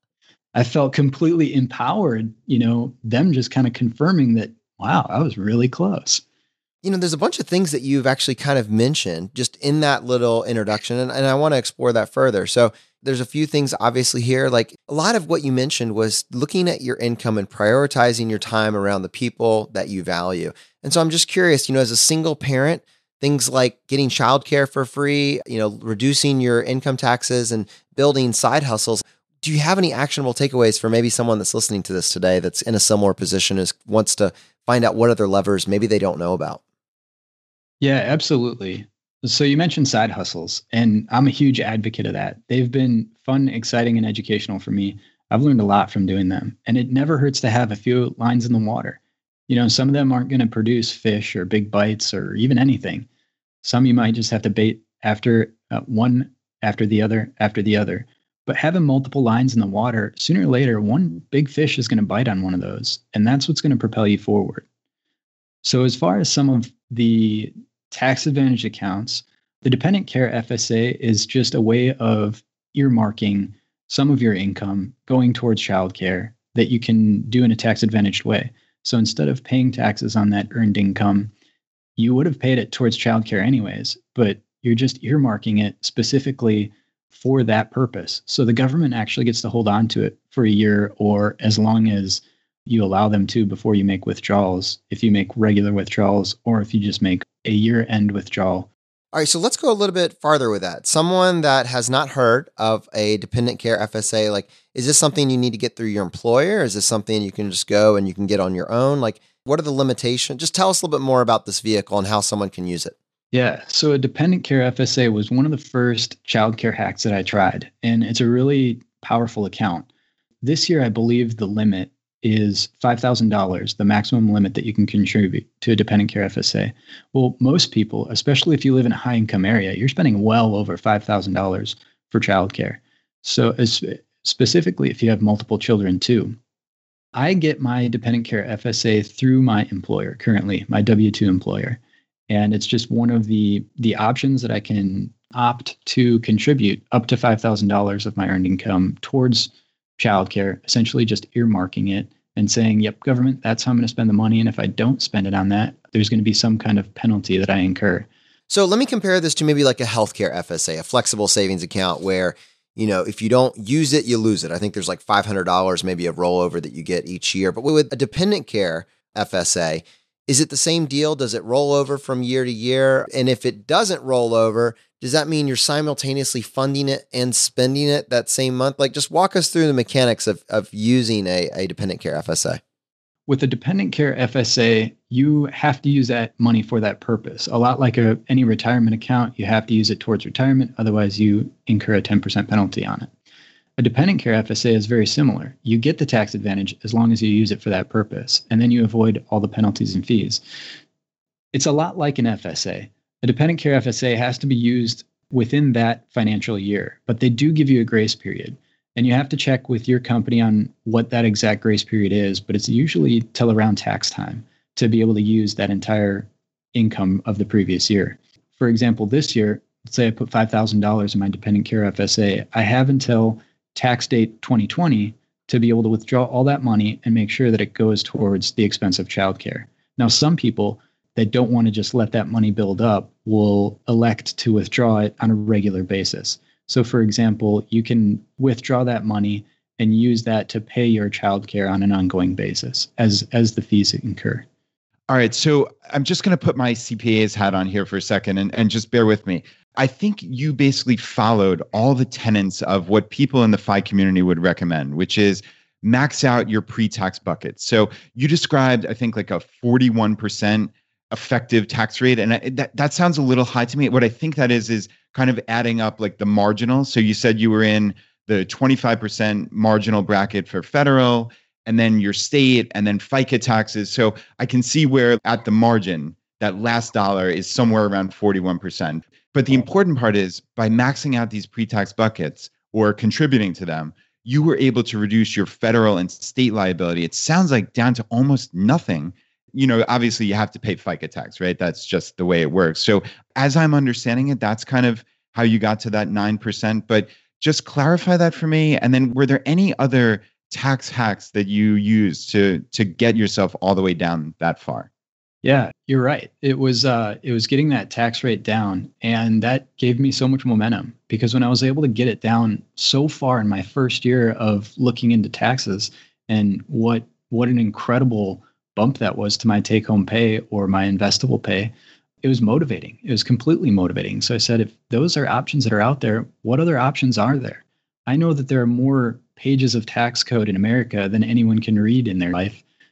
[SPEAKER 4] I felt completely empowered, you know, them just kind of confirming that, wow, I was really close.
[SPEAKER 2] You know, there's a bunch of things that you've actually kind of mentioned just in that little introduction, and, and I want to explore that further. So there's a few things obviously here. Like a lot of what you mentioned was looking at your income and prioritizing your time around the people that you value. And so I'm just curious, you know, as a single parent, things like getting childcare for free, you know, reducing your income taxes and building side hustles. Do you have any actionable takeaways for maybe someone that's listening to this today that's in a similar position, as wants to find out what other levers maybe they don't know about?
[SPEAKER 4] Yeah, absolutely. So you mentioned side hustles, and I'm a huge advocate of that. They've been fun, exciting, and educational for me. I've learned a lot from doing them, and it never hurts to have a few lines in the water. You know, some of them aren't going to produce fish or big bites or even anything. Some you might just have to bait after uh, one after the other after the other. But having multiple lines in the water, sooner or later, one big fish is going to bite on one of those, and that's what's going to propel you forward. So as far as some of the tax advantage accounts, the dependent care F S A is just a way of earmarking some of your income going towards childcare that you can do in a tax advantaged way. So instead of paying taxes on that earned income, you would have paid it towards childcare anyways, but you're just earmarking it specifically for that purpose. So the government actually gets to hold on to it for a year or as long as you allow them to before you make withdrawals, if you make regular withdrawals or if you just make a year-end withdrawal.
[SPEAKER 2] All right, so let's go a little bit farther with that. Someone that has not heard of a dependent care F S A, like, is this something you need to get through your employer? Is this something you can just go and you can get on your own? Like, what are the limitations? Just tell us a little bit more about this vehicle and how someone can use it.
[SPEAKER 4] Yeah, so a dependent care F S A was one of the first childcare hacks that I tried, and it's a really powerful account. This year, I believe the limit is five thousand dollars, the maximum limit that you can contribute to a dependent care F S A. Well, most people, especially if you live in a high income area, you're spending well over five thousand dollars for childcare. So as, specifically if you have multiple children too. I get my dependent care F S A through my employer currently, my W two employer. And it's just one of the, the options that I can opt to contribute up to five thousand dollars of my earned income towards childcare, essentially just earmarking it and saying, yep, government, that's how I'm going to spend the money. And if I don't spend it on that, there's going to be some kind of penalty that I incur.
[SPEAKER 2] So let me compare this to maybe like a healthcare F S A, a flexible savings account where, you know, if you don't use it, you lose it. I think there's like five hundred dollars, maybe a rollover that you get each year. But with a dependent care F S A, is it the same deal? Does it roll over from year to year? And if it doesn't roll over, does that mean you're simultaneously funding it and spending it that same month? Like, just walk us through the mechanics of, of using a, a dependent care F S A.
[SPEAKER 4] With a dependent care F S A, you have to use that money for that purpose. A lot like a, any retirement account, you have to use it towards retirement. Otherwise, you incur a ten percent penalty on it. A dependent care F S A is very similar. You get the tax advantage as long as you use it for that purpose, and then you avoid all the penalties and fees. It's a lot like an F S A. A dependent care F S A has to be used within that financial year, but they do give you a grace period. And you have to check with your company on what that exact grace period is, but it's usually till around tax time to be able to use that entire income of the previous year. For example, this year, let's say I put five thousand dollars in my dependent care F S A. I have until tax date twenty twenty to be able to withdraw all that money and make sure that it goes towards the expense of childcare. Now, some people that don't want to just let that money build up will elect to withdraw it on a regular basis. So, for example, you can withdraw that money and use that to pay your childcare on an ongoing basis as as the fees incur.
[SPEAKER 3] All right. So I'm just going to put my C P A's hat on here for a second and, and just bear with me. I think you basically followed all the tenets of what people in the F I community would recommend, which is max out your pre-tax buckets. So you described, I think, like a forty-one percent effective tax rate. And I, that, that sounds a little high to me. What I think that is, is kind of adding up like the marginal. So you said you were in the twenty-five percent marginal bracket for federal, and then your state, and then FICA taxes. So I can see where at the margin, that last dollar is somewhere around forty-one percent. But the important part is by maxing out these pre-tax buckets or contributing to them, you were able to reduce your federal and state liability. It sounds like down to almost nothing. You know, obviously you have to pay FICA tax, right? That's just the way it works. So as I'm understanding it, that's kind of how you got to that nine percent. But just clarify that for me. And then were there any other tax hacks that you used to to get yourself all the way down that far?
[SPEAKER 4] Yeah, you're right. It was uh, it was getting that tax rate down, and that gave me so much momentum because when I was able to get it down so far in my first year of looking into taxes, and what what an incredible bump that was to my take-home pay or my investable pay, it was motivating. It was completely motivating. So I said, if those are options that are out there, what other options are there? I know that there are more pages of tax code in America than anyone can read in their life.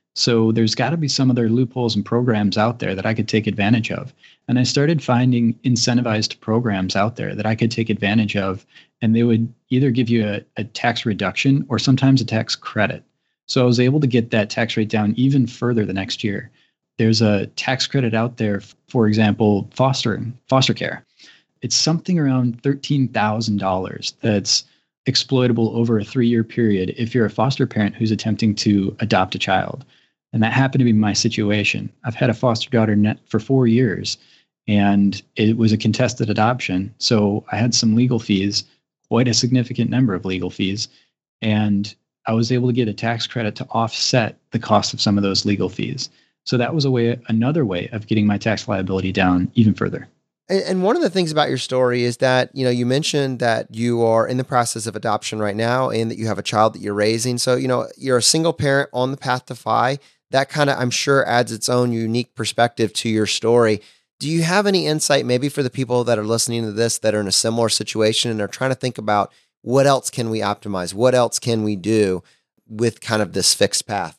[SPEAKER 4] So there's got to be some other loopholes and programs out there that I could take advantage of. And I started finding incentivized programs out there that I could take advantage of. And they would either give you a, a tax reduction or sometimes a tax credit. So I was able to get that tax rate down even further the next year. There's a tax credit out there, for example, fostering, foster care. It's something around thirteen thousand dollars that's exploitable over a three-year period if you're a foster parent who's attempting to adopt a child. And that happened to be my situation. I've had a foster daughter net for four years, and it was a contested adoption. So I had some legal fees, quite a significant number of legal fees, and I was able to get a tax credit to offset the cost of some of those legal fees. So that was a way, another way of getting my tax liability down even further.
[SPEAKER 2] And one of the things about your story is that, you know, you mentioned that you are in the process of adoption right now and that you have a child that you're raising. So, you know, you're a single parent on the path to F I. That kind of, I'm sure, adds its own unique perspective to your story. Do you have any insight maybe for the people that are listening to this that are in a similar situation and are trying to think about what else can we optimize? What else can we do with kind of this fixed path?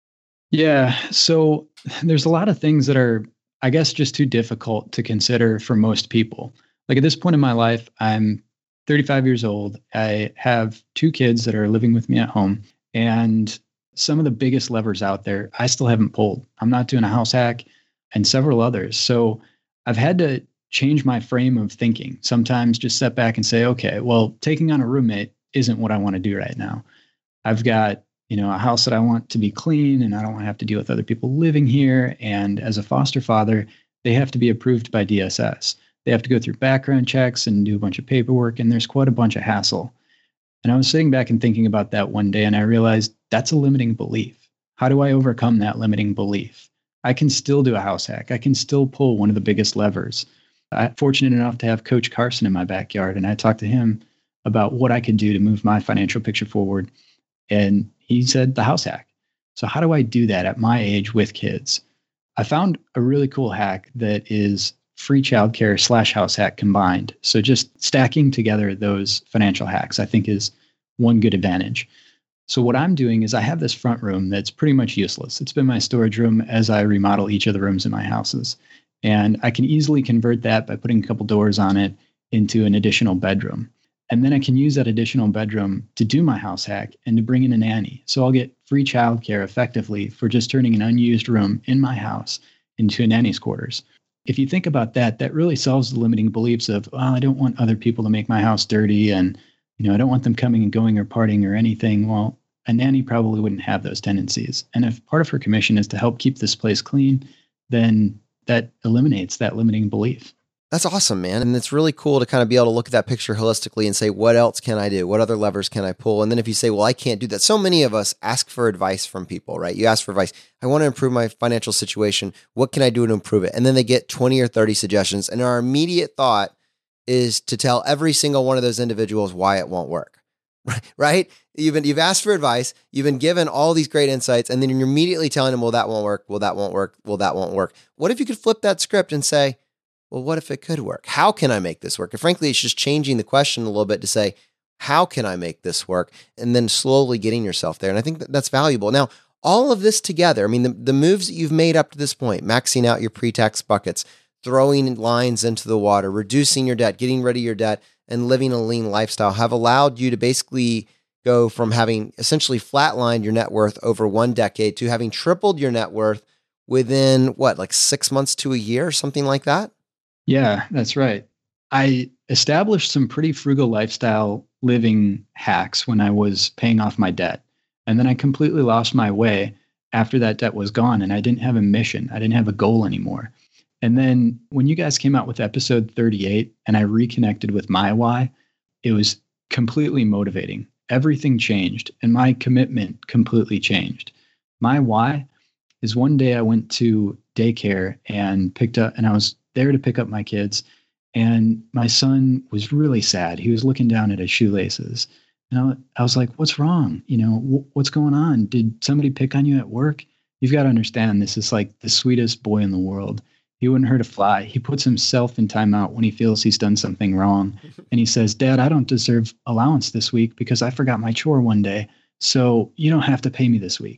[SPEAKER 4] Yeah. So there's a lot of things that are, I guess, just too difficult to consider for most people. Like at this point in my life, I'm thirty-five years old. I have two kids that are living with me at home. And some of the biggest levers out there, I still haven't pulled. I'm not doing a house hack and several others. So I've had to change my frame of thinking. Sometimes just step back and say, okay, well, taking on a roommate isn't what I want to do right now. I've got, you know, a house that I want to be clean and I don't want to have to deal with other people living here. And as a foster father, they have to be approved by D S S. They have to go through background checks and do a bunch of paperwork, and there's quite a bunch of hassle. And I was sitting back and thinking about that one day, and I realized that's a limiting belief. How do I overcome that limiting belief? I can still do a house hack. I can still pull one of the biggest levers. I'm fortunate enough to have Coach Carson in my backyard, and I talked to him about what I could do to move my financial picture forward. And he said the house hack. So how do I do that at my age with kids? I found a really cool hack that is free childcare slash house hack combined. So just stacking together those financial hacks, I think, is one good advantage. So what I'm doing is I have this front room that's pretty much useless. It's been my storage room as I remodel each of the rooms in my houses. And I can easily convert that by putting a couple doors on it into an additional bedroom. And then I can use that additional bedroom to do my house hack and to bring in a nanny. So I'll get free childcare effectively for just turning an unused room in my house into a nanny's quarters. If you think about that, that really solves the limiting beliefs of, oh, I don't want other people to make my house dirty, and you know, I don't want them coming and going or partying or anything. Well, a nanny probably wouldn't have those tendencies. And if part of her commission is to help keep this place clean, then that eliminates that limiting belief.
[SPEAKER 2] That's awesome, man. And it's really cool to kind of be able to look at that picture holistically and say, what else can I do? What other levers can I pull? And then if you say, well, I can't do that. So many of us ask for advice from people, right? You ask for advice. I want to improve my financial situation. What can I do to improve it? And then they get twenty or thirty suggestions. And our immediate thought is to tell every single one of those individuals why it won't work, right? You've been, you've asked for advice. You've been given all these great insights. And then you're immediately telling them, well, that won't work. Well, that won't work. Well, that won't work. What if you could flip that script and say, well, what if it could work? How can I make this work? And frankly, it's just changing the question a little bit to say, how can I make this work? And then slowly getting yourself there. And I think that that's valuable. Now, all of this together, I mean, the, the moves that you've made up to this point, maxing out your pre-tax buckets, throwing lines into the water, reducing your debt, getting rid of your debt, and living a lean lifestyle have allowed you to basically go from having essentially flatlined your net worth over one decade to having tripled your net worth within what, like six months to a year or something like that?
[SPEAKER 4] Yeah, that's right. I established some pretty frugal lifestyle living hacks when I was paying off my debt. And then I completely lost my way after that debt was gone, and I didn't have a mission. I didn't have a goal anymore. And then when you guys came out with episode thirty-eight and I reconnected with my why, it was completely motivating. Everything changed and my commitment completely changed. My why is one day I went to daycare and picked up, and I was there to pick up my kids. And my son was really sad. He was looking down at his shoelaces. And I, I was like, what's wrong? You know, wh- what's going on? Did somebody pick on you at work? You've got to understand, this is like the sweetest boy in the world. He wouldn't hurt a fly. He puts himself in timeout when he feels he's done something wrong. And he says, Dad, I don't deserve allowance this week because I forgot my chore one day. So you don't have to pay me this week.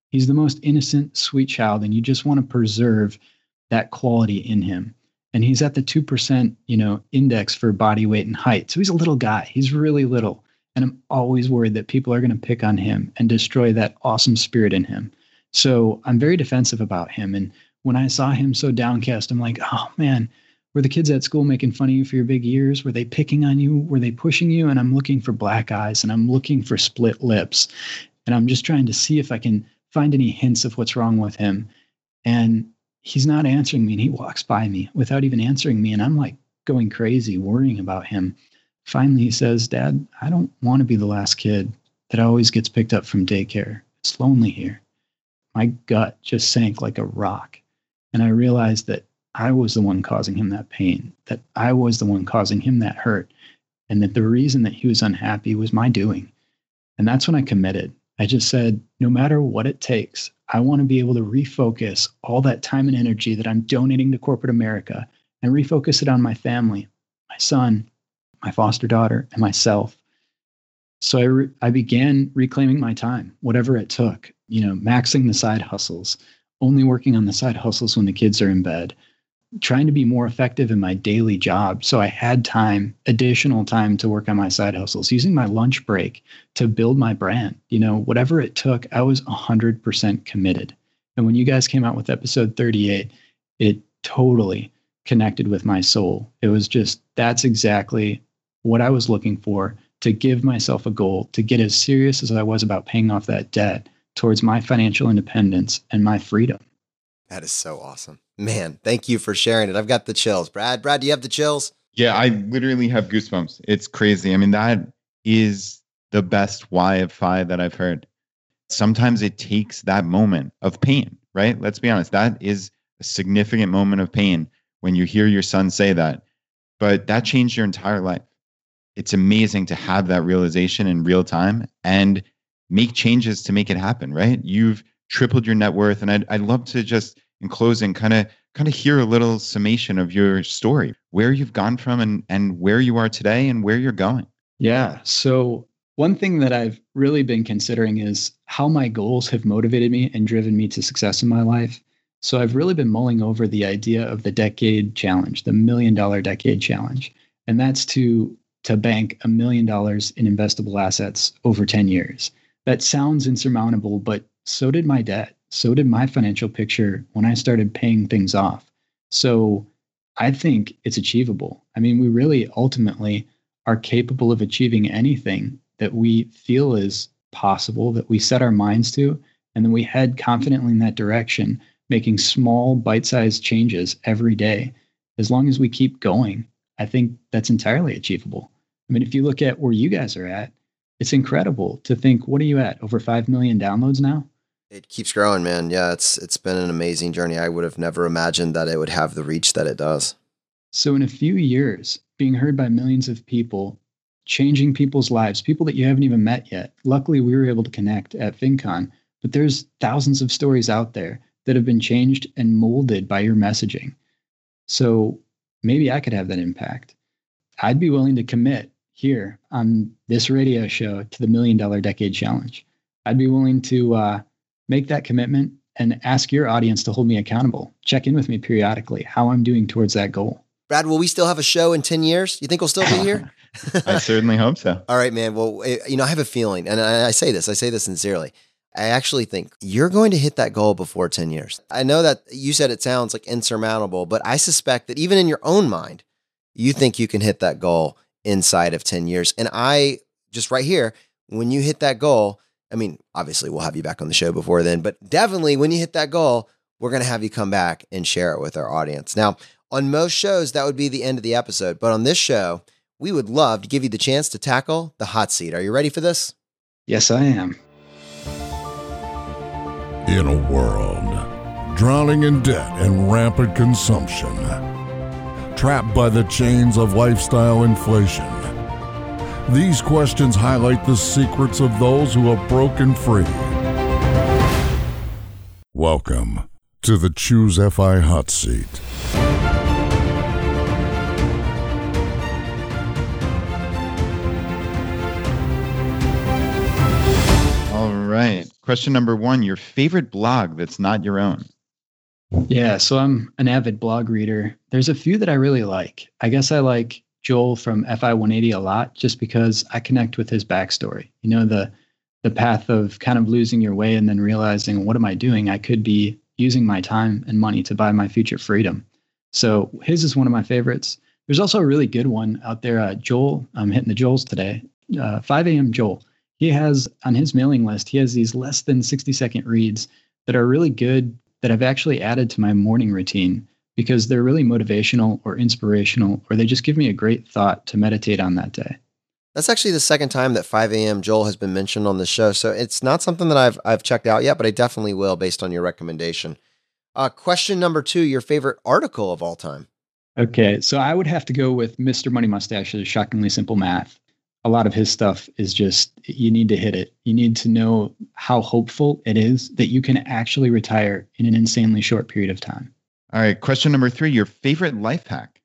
[SPEAKER 4] He's the most innocent, sweet child, and you just want to preserve that quality in him. And he's at the two percent, you know, index for body weight and height. So he's a little guy. He's really little. And I'm always worried that people are going to pick on him and destroy that awesome spirit in him. So I'm very defensive about him. And when I saw him so downcast, I'm like, oh man, were the kids at school making fun of you for your big ears? Were they picking on you? Were they pushing you? And I'm looking for black eyes and I'm looking for split lips. And I'm just trying to see if I can find any hints of what's wrong with him. And he's not answering me. And he walks by me without even answering me. And I'm like going crazy, worrying about him. Finally, he says, Dad, I don't want to be the last kid that always gets picked up from daycare. It's lonely here. My gut just sank like a rock. And I realized that I was the one causing him that pain, that I was the one causing him that hurt, and that the reason that he was unhappy was my doing. And that's when I committed. I just said, no matter what it takes, I want to be able to refocus all that time and energy that I'm donating to corporate America and refocus it on my family, my son, my foster daughter, and myself. So I, re- I began reclaiming my time, whatever it took, you know, maxing the side hustles, only working on the side hustles when the kids are in bed, trying to be more effective in my daily job. So I had time, additional time to work on my side hustles, using my lunch break to build my brand. You know, whatever it took, I was one hundred percent committed. And when you guys came out with episode thirty-eight, it totally connected with my soul. It was just, that's exactly what I was looking for, to give myself a goal, to get as serious as I was about paying off that debt towards my financial independence and my freedom.
[SPEAKER 2] That is so awesome. Man, thank you for sharing it. I've got the chills. Brad, Brad, do you have the chills?
[SPEAKER 3] Yeah, I literally have goosebumps. It's crazy. I mean, that is the best why of Phi that I've heard. Sometimes it takes that moment of pain, right? Let's be honest. That is a significant moment of pain when you hear your son say that. But that changed your entire life. It's amazing to have that realization in real time and make changes to make it happen, right? You've tripled your net worth. And I'd, I'd love to just, in closing, kind of kind of hear a little summation of your story, where you've gone from and, and where you are today and where you're going.
[SPEAKER 4] Yeah. So one thing that I've really been considering is how my goals have motivated me and driven me to success in my life. So I've really been mulling over the idea of the decade challenge, the million dollar decade challenge. And that's to to bank a million dollars in investable assets over ten years. That sounds insurmountable, but so did my debt. So did my financial picture when I started paying things off. So I think it's achievable. I mean, we really ultimately are capable of achieving anything that we feel is possible, that we set our minds to, and then we head confidently in that direction, making small bite-sized changes every day. As long as we keep going, I think that's entirely achievable. I mean, if you look at where you guys are at, it's incredible to think, what are you at? Over five million downloads now?
[SPEAKER 2] It keeps growing, man. Yeah, it's it's been an amazing journey. I would have never imagined that it would have the reach that it does.
[SPEAKER 4] So in a few years, being heard by millions of people, changing people's lives, people that you haven't even met yet. Luckily, we were able to connect at FinCon, but there's thousands of stories out there that have been changed and molded by your messaging. So maybe I could have that impact. I'd be willing to commit here on this radio show to the Million Dollar Decade Challenge. I'd be willing to uh, make that commitment and ask your audience to hold me accountable. Check in with me periodically, how I'm doing towards that goal.
[SPEAKER 2] Brad, will we still have a show in ten years? You think we'll still be here?
[SPEAKER 3] I certainly hope so.
[SPEAKER 2] All right, man. Well, you know, I have a feeling, and I say this, I say this sincerely. I actually think you're going to hit that goal before ten years. I know that you said it sounds like insurmountable, but I suspect that even in your own mind, you think you can hit that goal inside of ten years. And I just right here, when you hit that goal, I mean, obviously we'll have you back on the show before then, but definitely when you hit that goal, we're going to have you come back and share it with our audience. Now, on most shows, that would be the end of the episode. But on this show, we would love to give you the chance to tackle the hot seat. Are you ready for this?
[SPEAKER 4] Yes, I am.
[SPEAKER 1] In a world drowning in debt and rampant consumption, trapped by the chains of lifestyle inflation, these questions highlight the secrets of those who have broken free. Welcome to the Choose F I Hot Seat.
[SPEAKER 3] All All right. Question number one, your favorite blog that's not your own.
[SPEAKER 4] Yeah, so I'm an avid blog reader. There's a few that I really like. I guess I like Joel from F I one eighty a lot just because I connect with his backstory. You know, the the path of kind of losing your way and then realizing, what am I doing? I could be using my time and money to buy my future freedom. So his is one of my favorites. There's also a really good one out there, uh, Joel. I'm hitting the Joels today. Uh, five a.m. Joel. He has on his mailing list, he has these less than sixty second reads that are really good that I've actually added to my morning routine because they're really motivational or inspirational, or they just give me a great thought to meditate on that day.
[SPEAKER 2] That's actually the second time that five a.m. Joel has been mentioned on the show. So it's not something that I've I've checked out yet, but I definitely will based on your recommendation. Uh, question number two, your favorite article of all time.
[SPEAKER 4] Okay, so I would have to go with Mister Money Mustache's Shockingly Simple Math. A lot of his stuff is just, you need to hit it. You need to know how hopeful it is that you can actually retire in an insanely short period of time.
[SPEAKER 3] All right, question number three, your favorite life hack.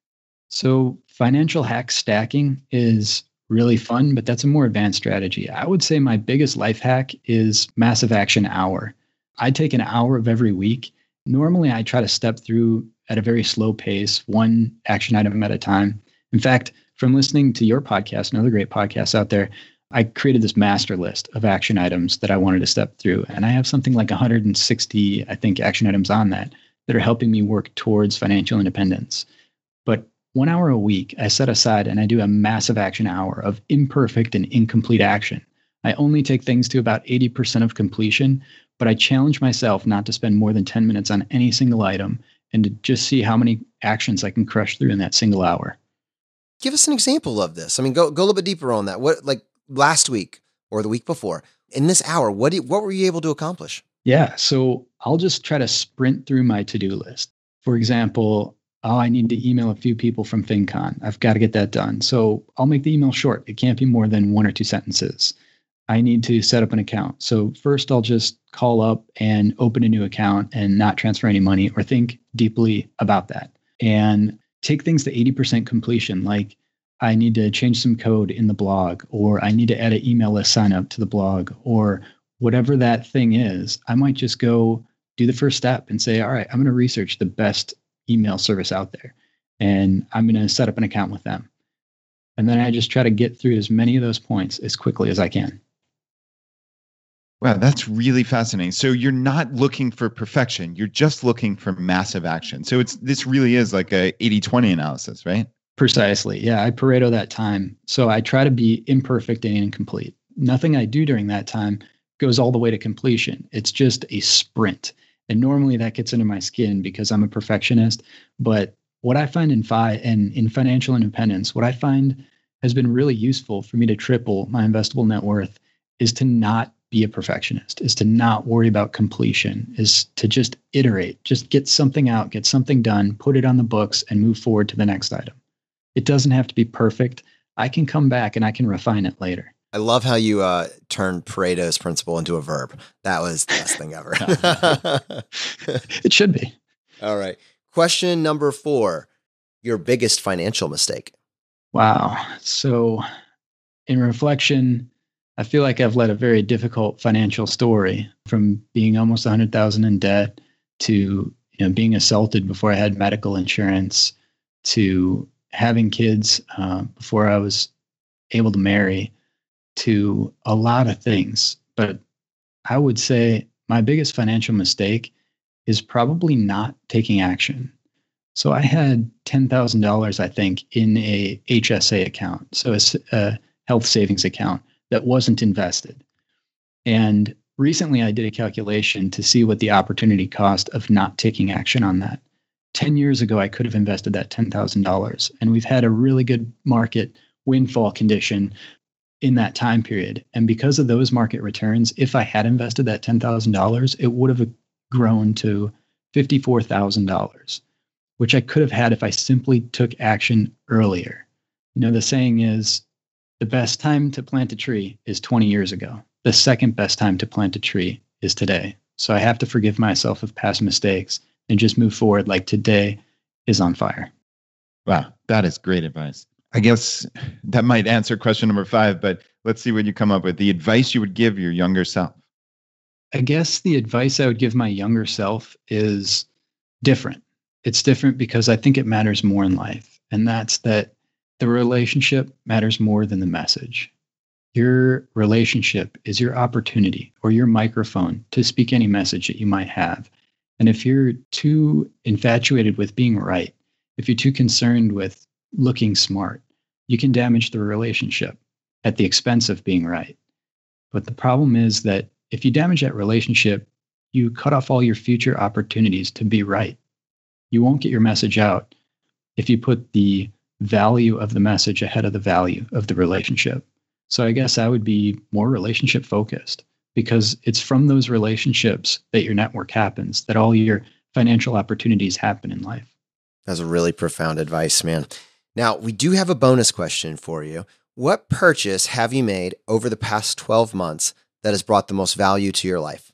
[SPEAKER 4] So financial hack stacking is really fun, but that's a more advanced strategy. I would say my biggest life hack is massive action hour. I take an hour of every week. Normally, I try to step through at a very slow pace, one action item at a time. In fact, from listening to your podcast and other great podcasts out there, I created this master list of action items that I wanted to step through. And I have something like one hundred sixty, I think, action items on that that are helping me work towards financial independence. But one hour a week, I set aside and I do a massive action hour of imperfect and incomplete action. I only take things to about eighty percent of completion, but I challenge myself not to spend more than ten minutes on any single item and to just see how many actions I can crush through in that single hour.
[SPEAKER 2] Give us an example of this. I mean, go go a little bit deeper on that. What, like last week or the week before, in this hour, what do you, what were you able to accomplish?
[SPEAKER 4] Yeah, so I'll just try to sprint through my to-do list. For example, oh, I need to email a few people from FinCon. I've got to get that done. So I'll make the email short. It can't be more than one or two sentences. I need to set up an account. So first I'll just call up and open a new account and not transfer any money or think deeply about that. And take things to eighty percent completion, like I need to change some code in the blog, or I need to add an email list sign up to the blog, or whatever that thing is. I might just go do the first step and say, all right, I'm going to research the best email service out there, and I'm going to set up an account with them. And then I just try to get through as many of those points as quickly as I can.
[SPEAKER 3] Wow, that's really fascinating. So you're not looking for perfection. You're just looking for massive action. So it's this really is like a eighty twenty analysis, right?
[SPEAKER 4] Precisely. Yeah, I Pareto that time. So I try to be imperfect and incomplete. Nothing I do during that time goes all the way to completion. It's just a sprint. And normally that gets under my skin because I'm a perfectionist. But what I find in fi and in financial independence, what I find has been really useful for me to triple my investable net worth is to not be a perfectionist, is to not worry about completion, is to just iterate, just get something out, get something done, put it on the books, and move forward to the next item. It doesn't have to be perfect. I can come back and I can refine it later.
[SPEAKER 2] I love how you uh, turned Pareto's principle into a verb. That was the best thing ever.
[SPEAKER 4] It should be.
[SPEAKER 2] All right. Question number four, your biggest financial mistake.
[SPEAKER 4] Wow. So in reflection, I feel like I've led a very difficult financial story, from being almost one hundred thousand dollars in debt to, you know, being assaulted before I had medical insurance, to having kids uh, before I was able to marry, to a lot of things. But I would say my biggest financial mistake is probably not taking action. So I had ten thousand dollars, I think, in a H S A account, so it's a health savings account that wasn't invested. And recently I did a calculation to see what the opportunity cost of not taking action on that. ten years ago, I could have invested that ten thousand dollars. And we've had a really good market windfall condition in that time period. And because of those market returns, if I had invested that ten thousand dollars, it would have grown to fifty-four thousand dollars, which I could have had if I simply took action earlier. You know, the saying is, the best time to plant a tree is twenty years ago. The second best time to plant a tree is today. So I have to forgive myself of past mistakes and just move forward like today is on fire.
[SPEAKER 3] Wow, that is great advice. I guess that might answer question number five, but let's see what you come up with. The advice you would give your younger self.
[SPEAKER 4] I guess the advice I would give my younger self is different. It's different because I think it matters more in life. And that's that the relationship matters more than the message. Your relationship is your opportunity or your microphone to speak any message that you might have. And if you're too infatuated with being right, if you're too concerned with looking smart, you can damage the relationship at the expense of being right. But the problem is that if you damage that relationship, you cut off all your future opportunities to be right. You won't get your message out if you put the value of the message ahead of the value of the relationship. So I guess I would be more relationship focused, because it's from those relationships that your network happens, that all your financial opportunities happen in life.
[SPEAKER 2] That's a really profound advice, man. Now, we do have a bonus question for you. What purchase have you made over the past twelve months that has brought the most value to your life?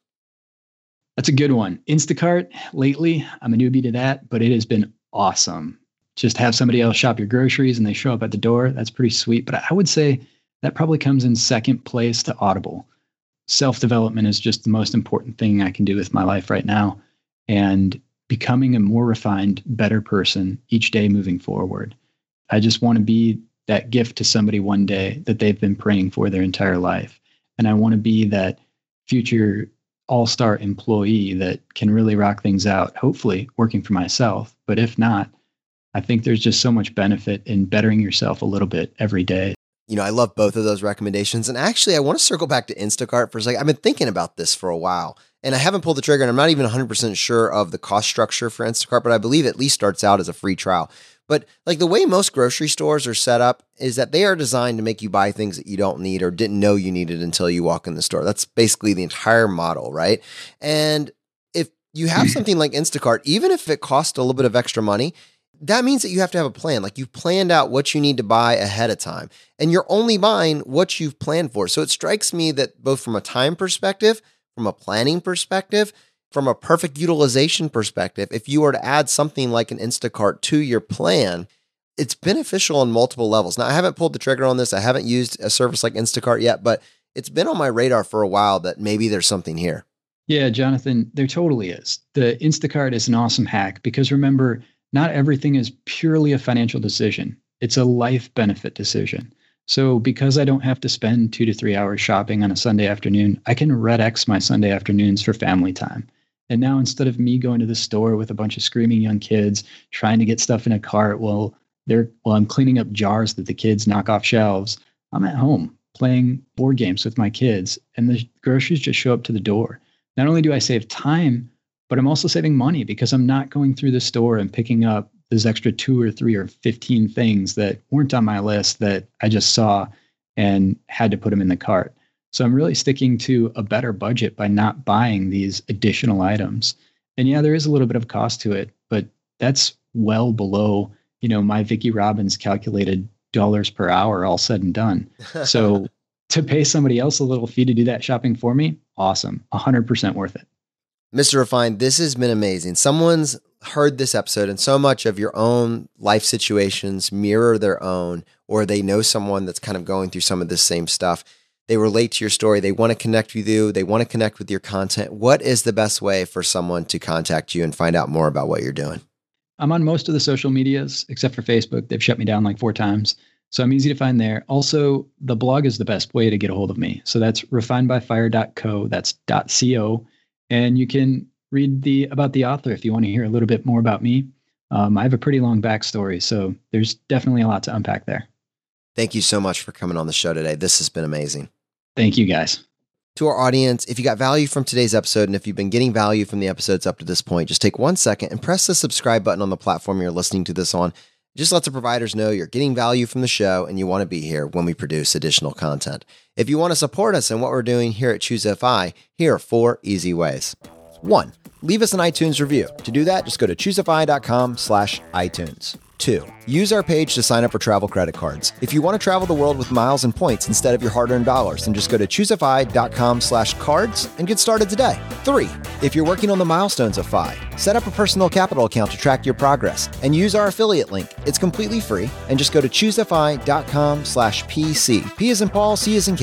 [SPEAKER 4] That's a good one. Instacart, lately, I'm a newbie to that, but it has been awesome. Just have somebody else shop your groceries and they show up at the door. That's pretty sweet. But I would say that probably comes in second place to Audible. Self-development is just the most important thing I can do with my life right now. And becoming a more refined, better person each day moving forward. I just want to be that gift to somebody one day that they've been praying for their entire life. And I want to be that future all-star employee that can really rock things out, hopefully working for myself. But if not, I think there's just so much benefit in bettering yourself a little bit every day.
[SPEAKER 2] You know, I love both of those recommendations. And actually, I want to circle back to Instacart for a second. I've been thinking about this for a while, and I haven't pulled the trigger, and I'm not even one hundred percent sure of the cost structure for Instacart, but I believe it at least starts out as a free trial. But like the way most grocery stores are set up is that they are designed to make you buy things that you don't need or didn't know you needed until you walk in the store. That's basically the entire model, right? And if you have something like Instacart, even if it costs a little bit of extra money, that means that you have to have a plan. Like you've planned out what you need to buy ahead of time, and you're only buying what you've planned for. So it strikes me that both from a time perspective, from a planning perspective, from a perfect utilization perspective, if you were to add something like an Instacart to your plan, it's beneficial on multiple levels. Now, I haven't pulled the trigger on this. I haven't used a service like Instacart yet, but it's been on my radar for a while that maybe there's something here.
[SPEAKER 4] Yeah, Jonathan, there totally is. The Instacart is an awesome hack because remember, not everything is purely a financial decision. It's a life benefit decision. So because I don't have to spend two to three hours shopping on a Sunday afternoon, I can red X my Sunday afternoons for family time. And now instead of me going to the store with a bunch of screaming young kids trying to get stuff in a cart while they're while I'm cleaning up jars that the kids knock off shelves, I'm at home playing board games with my kids, and the groceries just show up to the door. Not only do I save time, but I'm also saving money because I'm not going through the store and picking up those extra two or three or fifteen things that weren't on my list that I just saw and had to put them in the cart. So I'm really sticking to a better budget by not buying these additional items. And yeah, there is a little bit of cost to it, but that's well below, you know, my Vicki Robbins calculated dollars per hour all said and done. So to pay somebody else a little fee to do that shopping for me, awesome. one hundred percent worth it.
[SPEAKER 2] Mister Refined, this has been amazing. Someone's heard this episode and so much of your own life situations mirror their own, or they know someone that's kind of going through some of this same stuff. They relate to your story. They want to connect with you. They want to connect with your content. What is the best way for someone to contact you and find out more about what you're doing?
[SPEAKER 4] I'm on most of the social medias, except for Facebook. They've shut me down like four times. So I'm easy to find there. Also, the blog is the best way to get a hold of me. So that's refined by fire dot co. That's .co. And you can read the about the author if you want to hear a little bit more about me. Um, I have a pretty long backstory, so there's definitely a lot to unpack there.
[SPEAKER 2] Thank you so much for coming on the show today. This has been amazing.
[SPEAKER 4] Thank you, guys.
[SPEAKER 2] To our audience, if you got value from today's episode, and if you've been getting value from the episodes up to this point, just take one second and press the subscribe button on the platform you're listening to this on. It just lets the providers know you're getting value from the show and you want to be here when we produce additional content. If you want to support us in what we're doing here at Choose F I, here are four easy ways. One, leave us an iTunes review. To do that, just go to choosefi.com slash iTunes. Two, use our page to sign up for travel credit cards. If you want to travel the world with miles and points instead of your hard-earned dollars, then just go to choosefi.com slash cards and get started today. Three, if you're working on the milestones of F I, set up a personal capital account to track your progress and use our affiliate link. It's completely free and just go to choosefi.com slash PC. P as in Paul, C as in cat.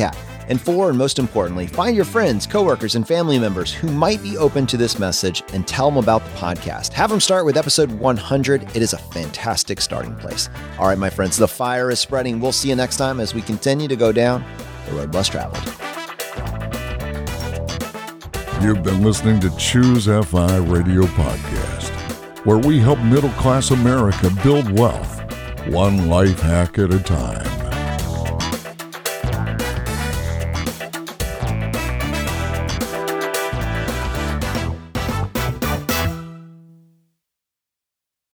[SPEAKER 2] And four, and most importantly, find your friends, coworkers, and family members who might be open to this message and tell them about the podcast. Have them start with episode one hundred. It is a fantastic starting place. All right, my friends, the fire is spreading. We'll see you next time as we continue to go down the road less traveled.
[SPEAKER 1] You've been listening to Choose F I Radio Podcast, where we help middle-class America build wealth, one life hack at a time.